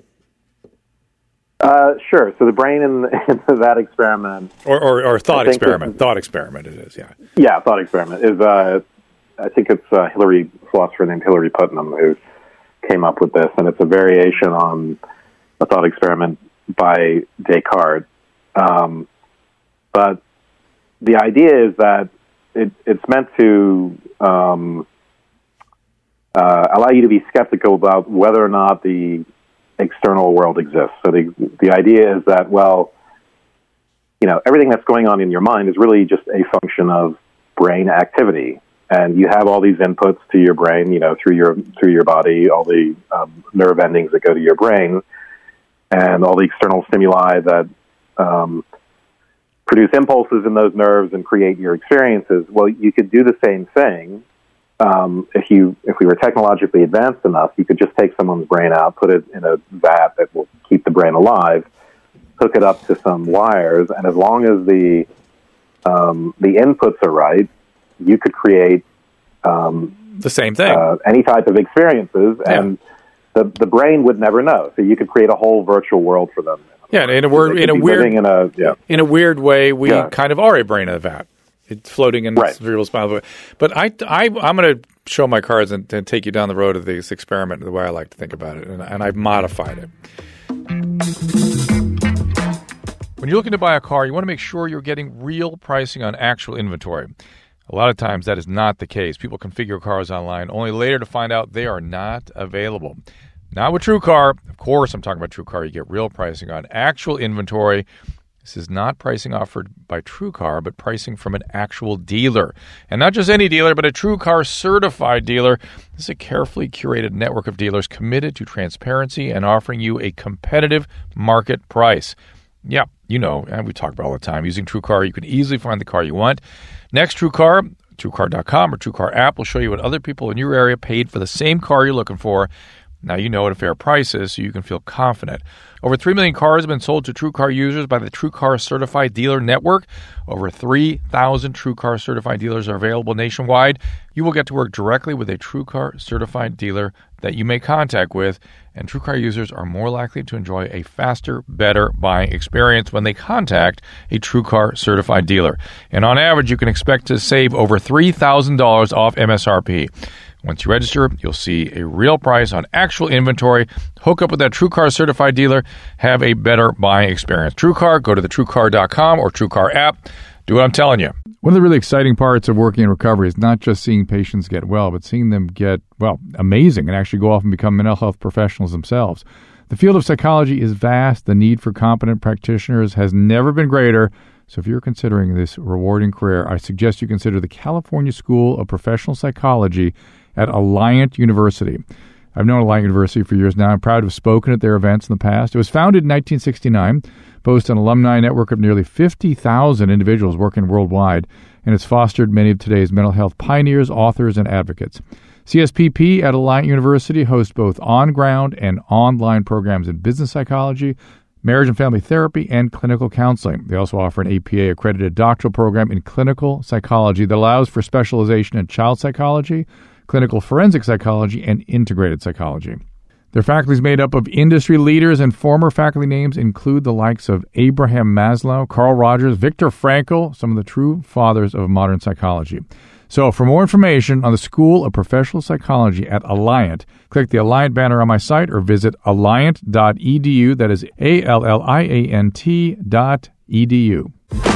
uh, sure. So the brain in, in that experiment, Or or, or thought I think experiment? it's- Thought experiment. It is. Yeah. yeah, thought experiment is. Uh, I think it's a Hillary philosopher named Hillary Putnam who came up with this, and it's a variation on a thought experiment by Descartes. Um, but the idea is that it, it's meant to um, uh, allow you to be skeptical about whether or not the external world exists. So the the idea is that, well, you know, everything that's going on in your mind is really just a function of brain activity. And you have all these inputs to your brain, you know, through your through your body, all the um, nerve endings that go to your brain, and all the external stimuli that um, produce impulses in those nerves and create your experiences. Well, you could do the same thing um, if you if we were technologically advanced enough. You could just take someone's brain out, put it in a vat that will keep the brain alive, hook it up to some wires, and as long as the um, the inputs are right, you could create um, The same thing. uh, any type of experiences, and the the brain would never know. So you could create a whole virtual world for them. yeah. In a They word, could in a be weird living in a yeah. in a weird way, we Yeah. kind of are a brain in a vat. It's floating in Right. cerebral spinal. But I, I, I'm going to show my cards and, and take you down the road of this experiment the way I like to think about it, and, and I've modified it. When you're looking to buy a car, you want to make sure you're getting real pricing on actual inventory. A lot of times that is not the case. People configure cars online only later to find out they are not available. Not with TrueCar. Of course, I'm talking about TrueCar. You get real pricing on actual inventory. This is not pricing offered by TrueCar, but pricing from an actual dealer. And not just any dealer, but a TrueCar certified dealer. This is a carefully curated network of dealers committed to transparency and offering you a competitive market price. Yeah, you know, and we talk about it all the time. Using TrueCar, you can easily find the car you want. Next, TrueCar, TrueCar dot com or TrueCar app will show you what other people in your area paid for the same car you're looking for. Now you know what a fair price is, so you can feel confident. Over three million cars have been sold to TrueCar users by the TrueCar Certified Dealer Network. Over three thousand TrueCar Certified dealers are available nationwide. You will get to work directly with a TrueCar Certified dealer that you make contact with, and TrueCar users are more likely to enjoy a faster, better buying experience when they contact a TrueCar Certified dealer. And on average, you can expect to save over three thousand dollars off M S R P. Once you register, you'll see a real price on actual inventory. Hook up with that TrueCar certified dealer. Have a better buying experience. TrueCar, go to the TrueCar dot com or TrueCar app. Do what I'm telling you. One of the really exciting parts of working in recovery is not just seeing patients get well, but seeing them get, well, amazing and actually go off and become mental health professionals themselves. The field of psychology is vast. The need for competent practitioners has never been greater. So if you're considering this rewarding career, I suggest you consider the California School of Professional Psychology at Alliant University. I've known Alliant University for years now. I'm proud to have spoken at their events in the past. It was founded in nineteen sixty-nine, boasts an alumni network of nearly fifty thousand individuals working worldwide, and it's fostered many of today's mental health pioneers, authors, and advocates. C S P P at Alliant University hosts both on-ground and online programs in business psychology, marriage and family therapy, and clinical counseling. They also offer an A P A-accredited doctoral program in clinical psychology that allows for specialization in child psychology, clinical forensic psychology, and integrated psychology. Their faculty is made up of industry leaders, and former faculty names include the likes of Abraham Maslow, Carl Rogers, Viktor Frankl, some of the true fathers of modern psychology. So for more information on the School of Professional Psychology at Alliant, click the Alliant banner on my site or visit alliant dot e d u. That is A L L I A N T dot E D U.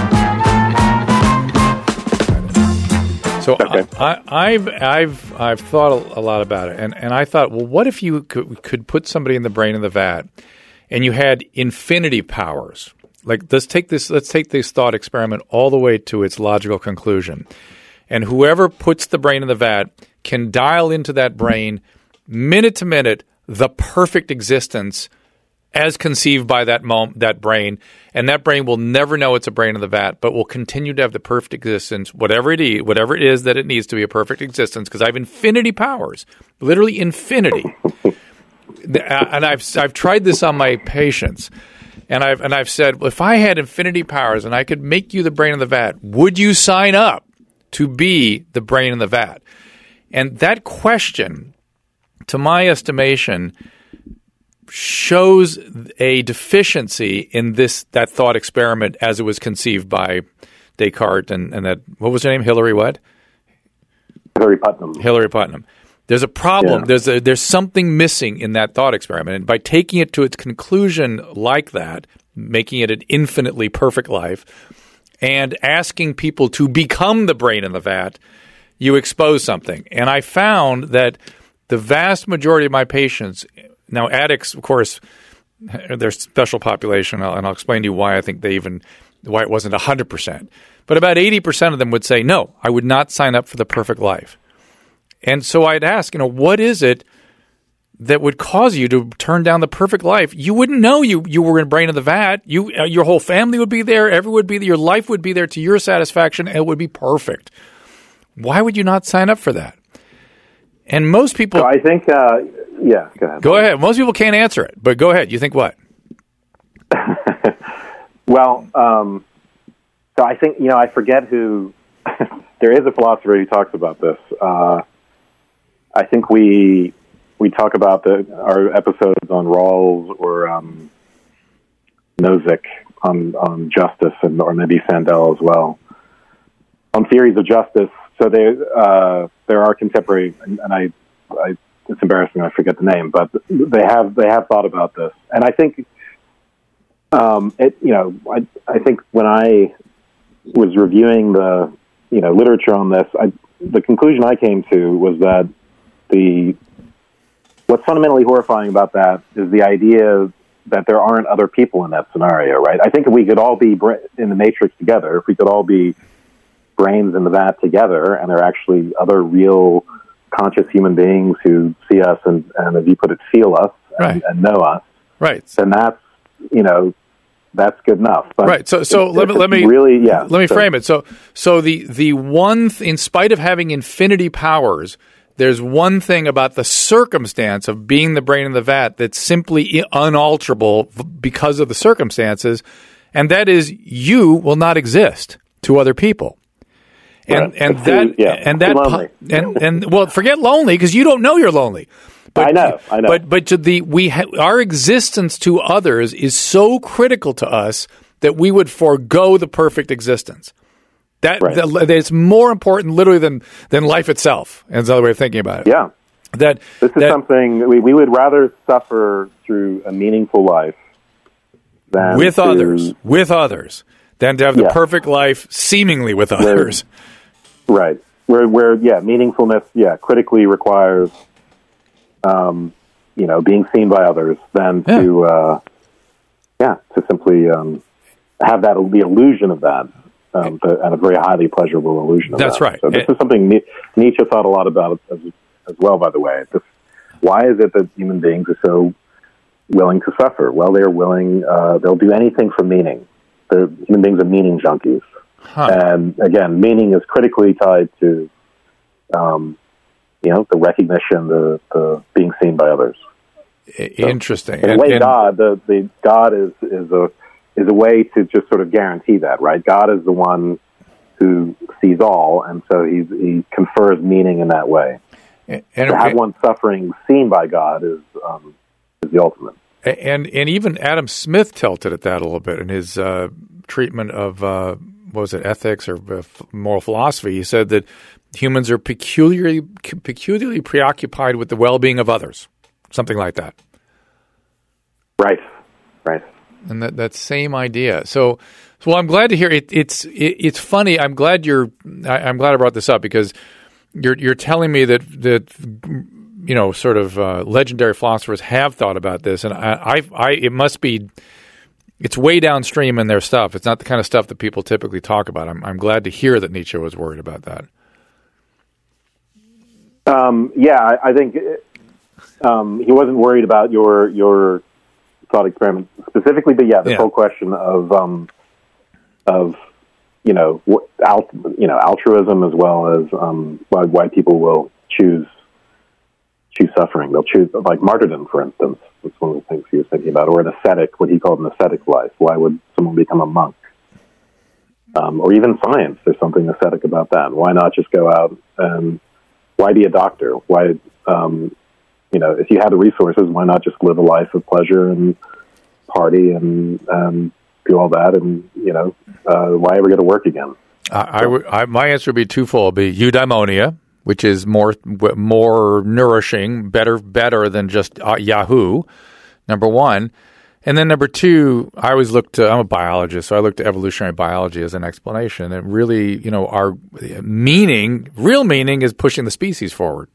So Okay. I, I, I've I've I've thought a, a lot about it, and, and I thought, well, what if you could, could put somebody in the brain of the vat, and you had infinity powers? Like let's take this let's take this thought experiment all the way to its logical conclusion, and whoever puts the brain in the vat can dial into that brain minute to minute the perfect existence as conceived by that mom, that brain, and that brain will never know it's a brain in the vat, but will continue to have the perfect existence, whatever it is, whatever it is that it needs to be a perfect existence, because I have infinity powers, literally infinity. And I've I've tried this on my patients, and I've and I've said, well, if I had infinity powers and I could make you the brain in the vat, would you sign up to be the brain in the vat? And that question, to my estimation, shows a deficiency in this that thought experiment as it was conceived by Descartes and, and that, what was her name? Hillary what? Hillary Putnam. Hillary Putnam. There's a problem. Yeah. There's a, there's something missing in that thought experiment. And by taking it to its conclusion like that, making it an infinitely perfect life, and asking people to become the brain in the vat, you expose something. And I found that the vast majority of my patients – now, addicts, of course, they're a special population, and I'll explain to you why I think they even why it wasn't one hundred percent. But about eighty percent of them would say, no, I would not sign up for the perfect life. And so I'd ask, you know, what is it that would cause you to turn down the perfect life? You wouldn't know you you were in brain of the vat. You uh, your whole family would be there. Everyone would be there. Your life would be there to your satisfaction, and it would be perfect. Why would you not sign up for that? And most people... So I think, uh, yeah, go ahead. Go ahead. Most people can't answer it, but go ahead. You think what? Well, um, so I think, you know, I forget who... there is a philosopher who talks about this. Uh, I think we we talk about the our episodes on Rawls or um, Nozick on, on justice, and or maybe Sandel as well, on theories of justice. So they, uh, there are contemporary, and, and I, I, it's embarrassing I forget the name, but they have they have thought about this, and I think, um, it, you know, I, I think when I was reviewing the, you know, literature on this, I, the conclusion I came to was that the what's fundamentally horrifying about that is the idea that there aren't other people in that scenario, right? I think if we could all be in the Matrix together, if we could all be brains in the vat together, and there are actually other real conscious human beings who see us and, and as you put it, feel us and, Right. and know us, Right. then that's, you know, that's good enough. But Right. So, so it's, let me it's let me really, yeah. Let me so, frame it. So, so the the one, th- in spite of having infinity powers, there's one thing about the circumstance of being the brain in the vat that's simply unalterable because of the circumstances, and that is you will not exist to other people. And Right. and It's that too- yeah, and too that lonely. and and well, forget lonely because you don't know you're lonely. But, I know, I know. But but to the we ha- our existence to others is so critical to us that we would forego the perfect existence. That, Right. that that it's more important, literally, than than life itself. And it's another way of thinking about it. Yeah. That This is that, something we, we would rather suffer through a meaningful life than with to, others, with others, than to have the Yeah. perfect life seemingly with others. Right. Where, where, yeah, meaningfulness, yeah, critically requires, um, you know, being seen by others than Yeah. to, uh, yeah, to simply um, have that the illusion of that, um, but, and a very highly pleasurable illusion of That's that. right. So this And- is something Ni- Nietzsche thought a lot about as, as well, by the way. This, why is it that human beings are so willing to suffer? Well, they're willing, uh, they'll do anything for meaning. They're, human beings are meaning junkies. Huh. And again, meaning is critically tied to, um, you know, the recognition, the, the being seen by others. I- Interesting. In a And- way, and- God, the, the God is is a is a way to just sort of guarantee that, right? God is the one who sees all, and so he he confers meaning in that way. and, To have one suffering seen by God is um, is the ultimate. And and even Adam Smith tilted at that a little bit in his uh, treatment of uh, what was it, ethics or uh, moral philosophy. He said that humans are peculiarly peculiarly preoccupied with the well-being of others, something like that. Right, right. And that, that same idea. So, well, I'm glad to hear it. It's it, it's funny. I'm glad you're. I, I'm glad I brought this up because you're you're telling me that that. you know, sort of uh, legendary philosophers have thought about this, and I, I, I, it must be, it's way downstream in their stuff. It's not the kind of stuff that people typically talk about. I'm, I'm glad to hear that Nietzsche was worried about that. Um, yeah, I, I think um, he wasn't worried about your your thought experiment specifically, but yeah, this Yeah. whole question of um, of you know wh- al- you know altruism as well as um, why, why people will choose. choose suffering. They'll choose, like martyrdom, for instance. That's one of the things he was thinking about. Or an ascetic, what he called an ascetic life. Why would someone become a monk? Um, or even science. There's something ascetic about that. Why not just go out and why be a doctor? Why, um, you know, if you had the resources, why not just live a life of pleasure and party and um, do all that? And, you know, uh, why ever go to work again? I, I would, I, my answer would be twofold. It'd be eudaimonia, which is more more nourishing, better better than just uh, Yahoo, number one. And then number two, I always look to, I'm a biologist, so I look to evolutionary biology as an explanation. And really, you know, our meaning, real meaning is pushing the species forward.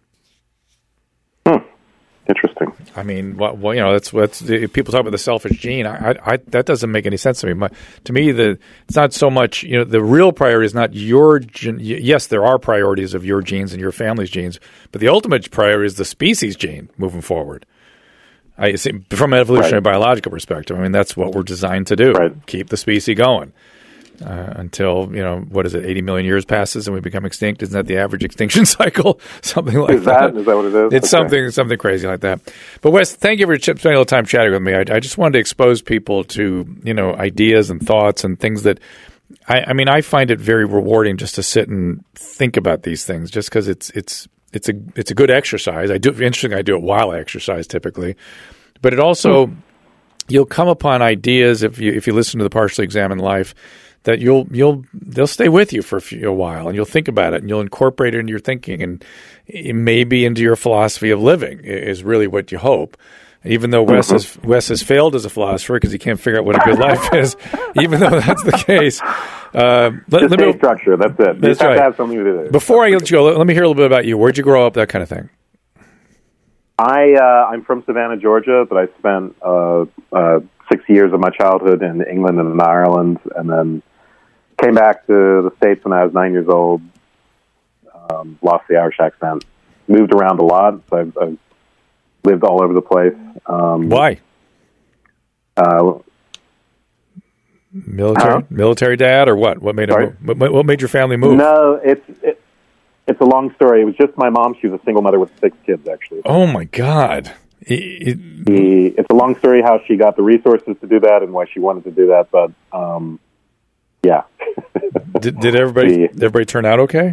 Hmm. Interesting. I mean, well, well, you know, that's that's people talk about the selfish gene. I, I, I, that doesn't make any sense to me. My, to me, the it's not so much. You know, the real priority is not your gene. Yes, there are priorities of your genes and your family's genes, but the ultimate priority is the species gene moving forward. I see, from an evolutionary Right. biological perspective. I mean, that's what we're designed to do: Right. keep the species going. Uh, until, you know, what is it, eighty million years passes and we become extinct? Isn't that the average extinction cycle? Something like Is that, is that what it is? It's Okay. something something crazy like that. But Wes, thank you for ch- spending a little time chatting with me. I, I just wanted to expose people to, you know, ideas and thoughts and things that, I, I mean, I find it very rewarding just to sit and think about these things just because it's, it's, it's a, it's a good exercise. I do, interesting, I do it while I exercise typically. But it also, hmm. you'll come upon ideas if you, if you listen to the Partially Examined Life that you'll you'll they'll stay with you for a, few, a while, and you'll think about it, and you'll incorporate it into your thinking, and maybe into your philosophy of living is really what you hope. Even though Wes has Wes has failed as a philosopher because he can't figure out what a good life is, even though that's the case. Uh, let, Just let me, structure. That's it. You that's have right. to have something to do. Before I let you go, let, let me hear a little bit about you. Where'd you grow up? That kind of thing. I uh, I'm from Savannah, Georgia, but I spent uh, uh, six years of my childhood in England and in Ireland, and then came back to the States when I was nine years old. Um, lost the Irish accent. Moved around a lot. So I've, I've lived all over the place. Um, Why? Uh, Military, Huh? military dad, or what? What made Sorry? him, what, what made your family move? no, it's it, it's a long story. It was just my mom. She was a single mother with six kids, actually. Oh my God! It, it, He, it's a long story how she got the resources to do that and why she wanted to do that, but um, yeah. did, did everybody The- everybody turn out okay?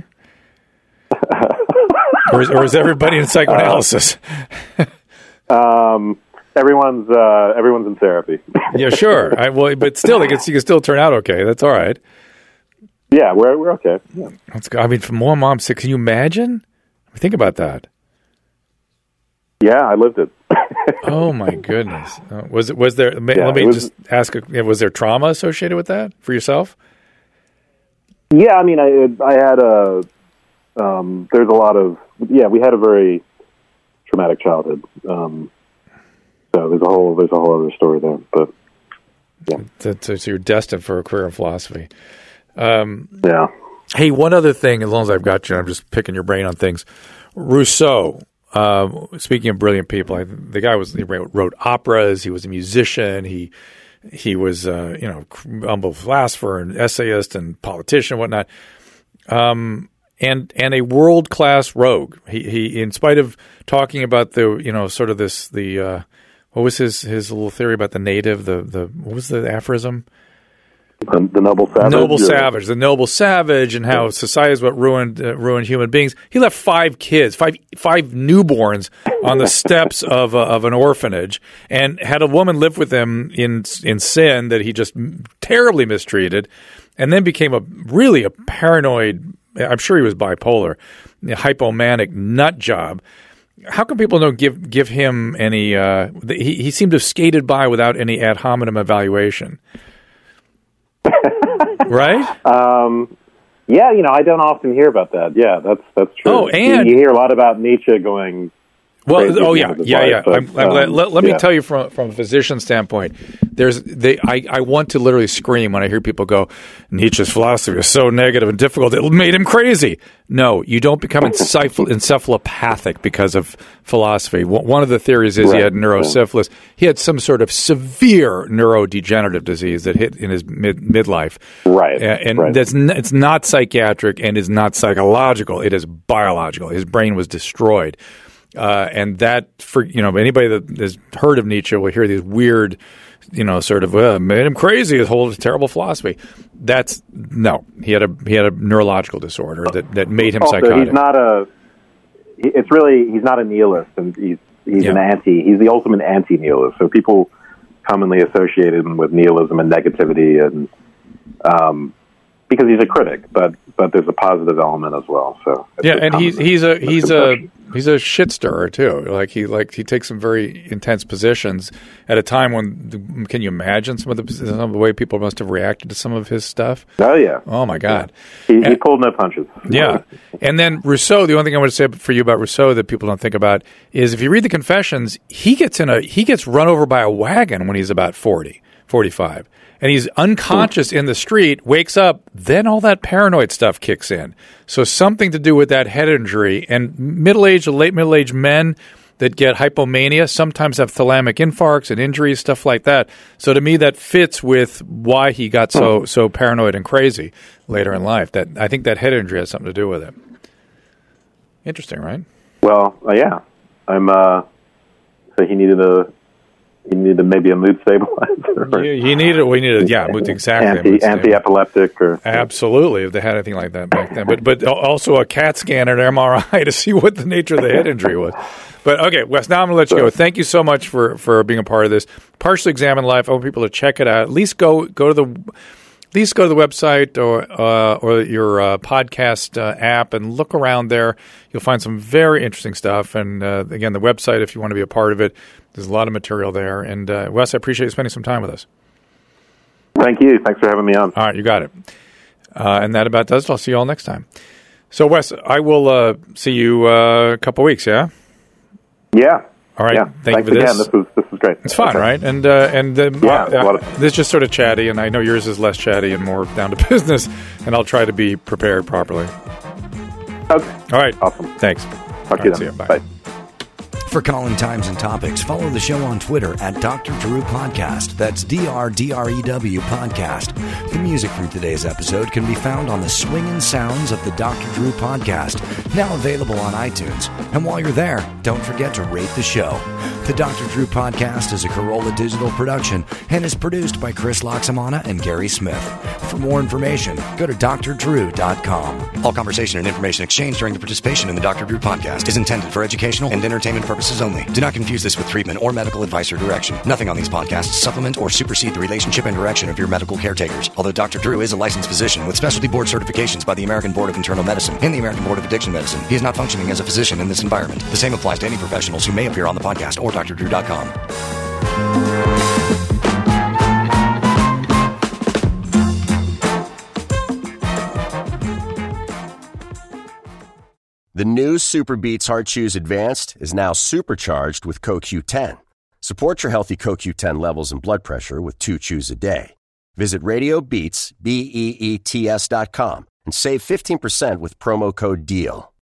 or, is, or is everybody in psychoanalysis? um, everyone's uh, everyone's in therapy. Yeah, sure. I, well, but still, they can, you can still turn out okay. That's all right. Yeah, we're we're okay. Yeah. Let's go. I mean, from one mom sick. Can you imagine? Think about that. Yeah, I lived it. Oh my goodness! Uh, was it? Was there? ma- Yeah, let me it was- just ask. A, was there trauma associated with that for yourself? Yeah, I mean, I I had a um, there's a lot of yeah. We had a very traumatic childhood. Um, So there's a whole there's a whole other story there. But yeah, so, so you're destined for a career in philosophy. Um, yeah. Hey, one other thing, as long as I've got you, I'm just picking your brain on things. Rousseau, uh, speaking of brilliant people, I, the guy was he wrote, wrote operas. He was a musician. He he was uh, you know humble philosopher and essayist and politician and whatnot. Um, and and a world class rogue. He he, in spite of talking about the you know sort of this the uh, what was his his little theory about the native the the what was the aphorism? The, the noble savage. Noble yeah. savage, the noble savage, and how society is what ruined uh, ruined human beings. He left five kids, five five newborns on the steps of uh, of an orphanage, and had a woman live with him in in sin that he just terribly mistreated, and then became a really a paranoid. I'm sure he was bipolar, a hypomanic nut job. How come people don't give give him any? Uh, he he seemed to have skated by without any ad hominem evaluation. Right? Um, yeah, you know, I don't often hear about that. Yeah, that's that's true. Oh, and you, you hear a lot about Nietzsche going. Well, crazy oh at the yeah, end of his yeah, life, yeah. but, I'm, I'm um, glad. Let, let yeah. me tell you from from a physician standpoint. There's they. I, I want to literally scream when I hear people go, Nietzsche's philosophy is so negative and difficult it made him crazy. No, you don't become enceph- encephalopathic because of philosophy. One of the theories is right. he had neurosyphilis. He had some sort of severe neurodegenerative disease that hit in his mid midlife. Right, and, and right. that's n- it's not psychiatric and is not psychological. It is biological. His brain was destroyed. Uh, and that, for you know, anybody that has heard of Nietzsche will hear these weird, you know, sort of uh, made him crazy. His whole terrible philosophy. That's no. He had a he had a neurological disorder that, that made him also, psychotic. He's not a. It's really he's not a nihilist, and he's he's Yeah. an anti. He's the ultimate anti-nihilist. So people commonly associate him with nihilism and negativity, and um, because he's a critic, but but there's a positive element as well. So it's yeah, a and common he's he's a he's a misconception. he's a shit stirrer too. Like he like he takes some very intense positions at a time when can you imagine some of the some of the way people must have reacted to some of his stuff? Oh yeah. Oh my God. He, he And- pulled no punches. Yeah. And then Rousseau, the only thing I want to say for you about Rousseau that people don't think about is if you read the Confessions, he gets in a he gets run over by a wagon when he's about forty, forty-five. And he's unconscious in the street, wakes up, then all that paranoid stuff kicks in. So something to do with that head injury. And middle-aged or late middle-aged men that get hypomania sometimes have thalamic infarcts and injuries, stuff like that. So to me, that fits with why he got so so paranoid and crazy later in life. That I think that head injury has something to do with it. Interesting, right? Well, uh, yeah. I'm. Uh, so he needed a. He needed maybe a mood stabilizer. Or You, you needed, we needed, yeah, exactly. Anti, anti-epileptic or Absolutely, if they had anything like that back then. But but also a CAT scan and an M R I to see what the nature of the head injury was. But okay, Wes, now I'm going to let you go. Thank you so much for, for being a part of this. Partially Examined Life. I want people to check it out. At least go go to the at least go to the website or uh, or your uh, podcast uh, app and look around there. You'll find some very interesting stuff. And uh, again, the website, if you want to be a part of it, there's a lot of material there. And uh, Wes, I appreciate you spending some time with us. Thank you. Thanks for having me on. All right, you got it. Uh, and that about does it. I'll see you all next time. So, Wes, I will uh, see you uh, a couple weeks, yeah? Yeah. All right. Yeah. Thank Thanks you for again. this. This was this was great. It's fun, Okay. right? And uh, and uh, Yeah, uh, a lot of- this is just sort of chatty, and I know yours is less chatty and more down to business, and I'll try to be prepared properly. Okay. All right. Awesome. Thanks. Talk to you All right, see then. you. Bye. Bye. For Colin Times and Topics, follow the show on Twitter at Doctor Drew Podcast. That's D R D R E W Podcast. The music from today's episode can be found on the Swingin' Sounds of the Doctor Drew Podcast, now available on iTunes. And while you're there, don't forget to rate the show. The Doctor Drew Podcast is a Corolla Digital production and is produced by Chris Loxamana and Gary Smith. For more information, go to D R drew dot com. All conversation and information exchanged during the participation in the Doctor Drew Podcast is intended for educational and entertainment purposes only. Do not confuse this with treatment or medical advice or direction. Nothing on these podcasts supplement or supersede the relationship and direction of your medical caretakers. Although Doctor Drew is a licensed physician with specialty board certifications by the American Board of Internal Medicine and the American Board of Addiction Medicine, he is not functioning as a physician in this environment. The same applies to any professionals who may appear on the podcast or D R drew dot com. The new Super Beats Heart Chews Advanced is now supercharged with CoQ ten. Support your healthy C O Q ten levels and blood pressure with two chews a day. Visit Radio Beats, B E E T S dot com and save fifteen percent with promo code DEAL.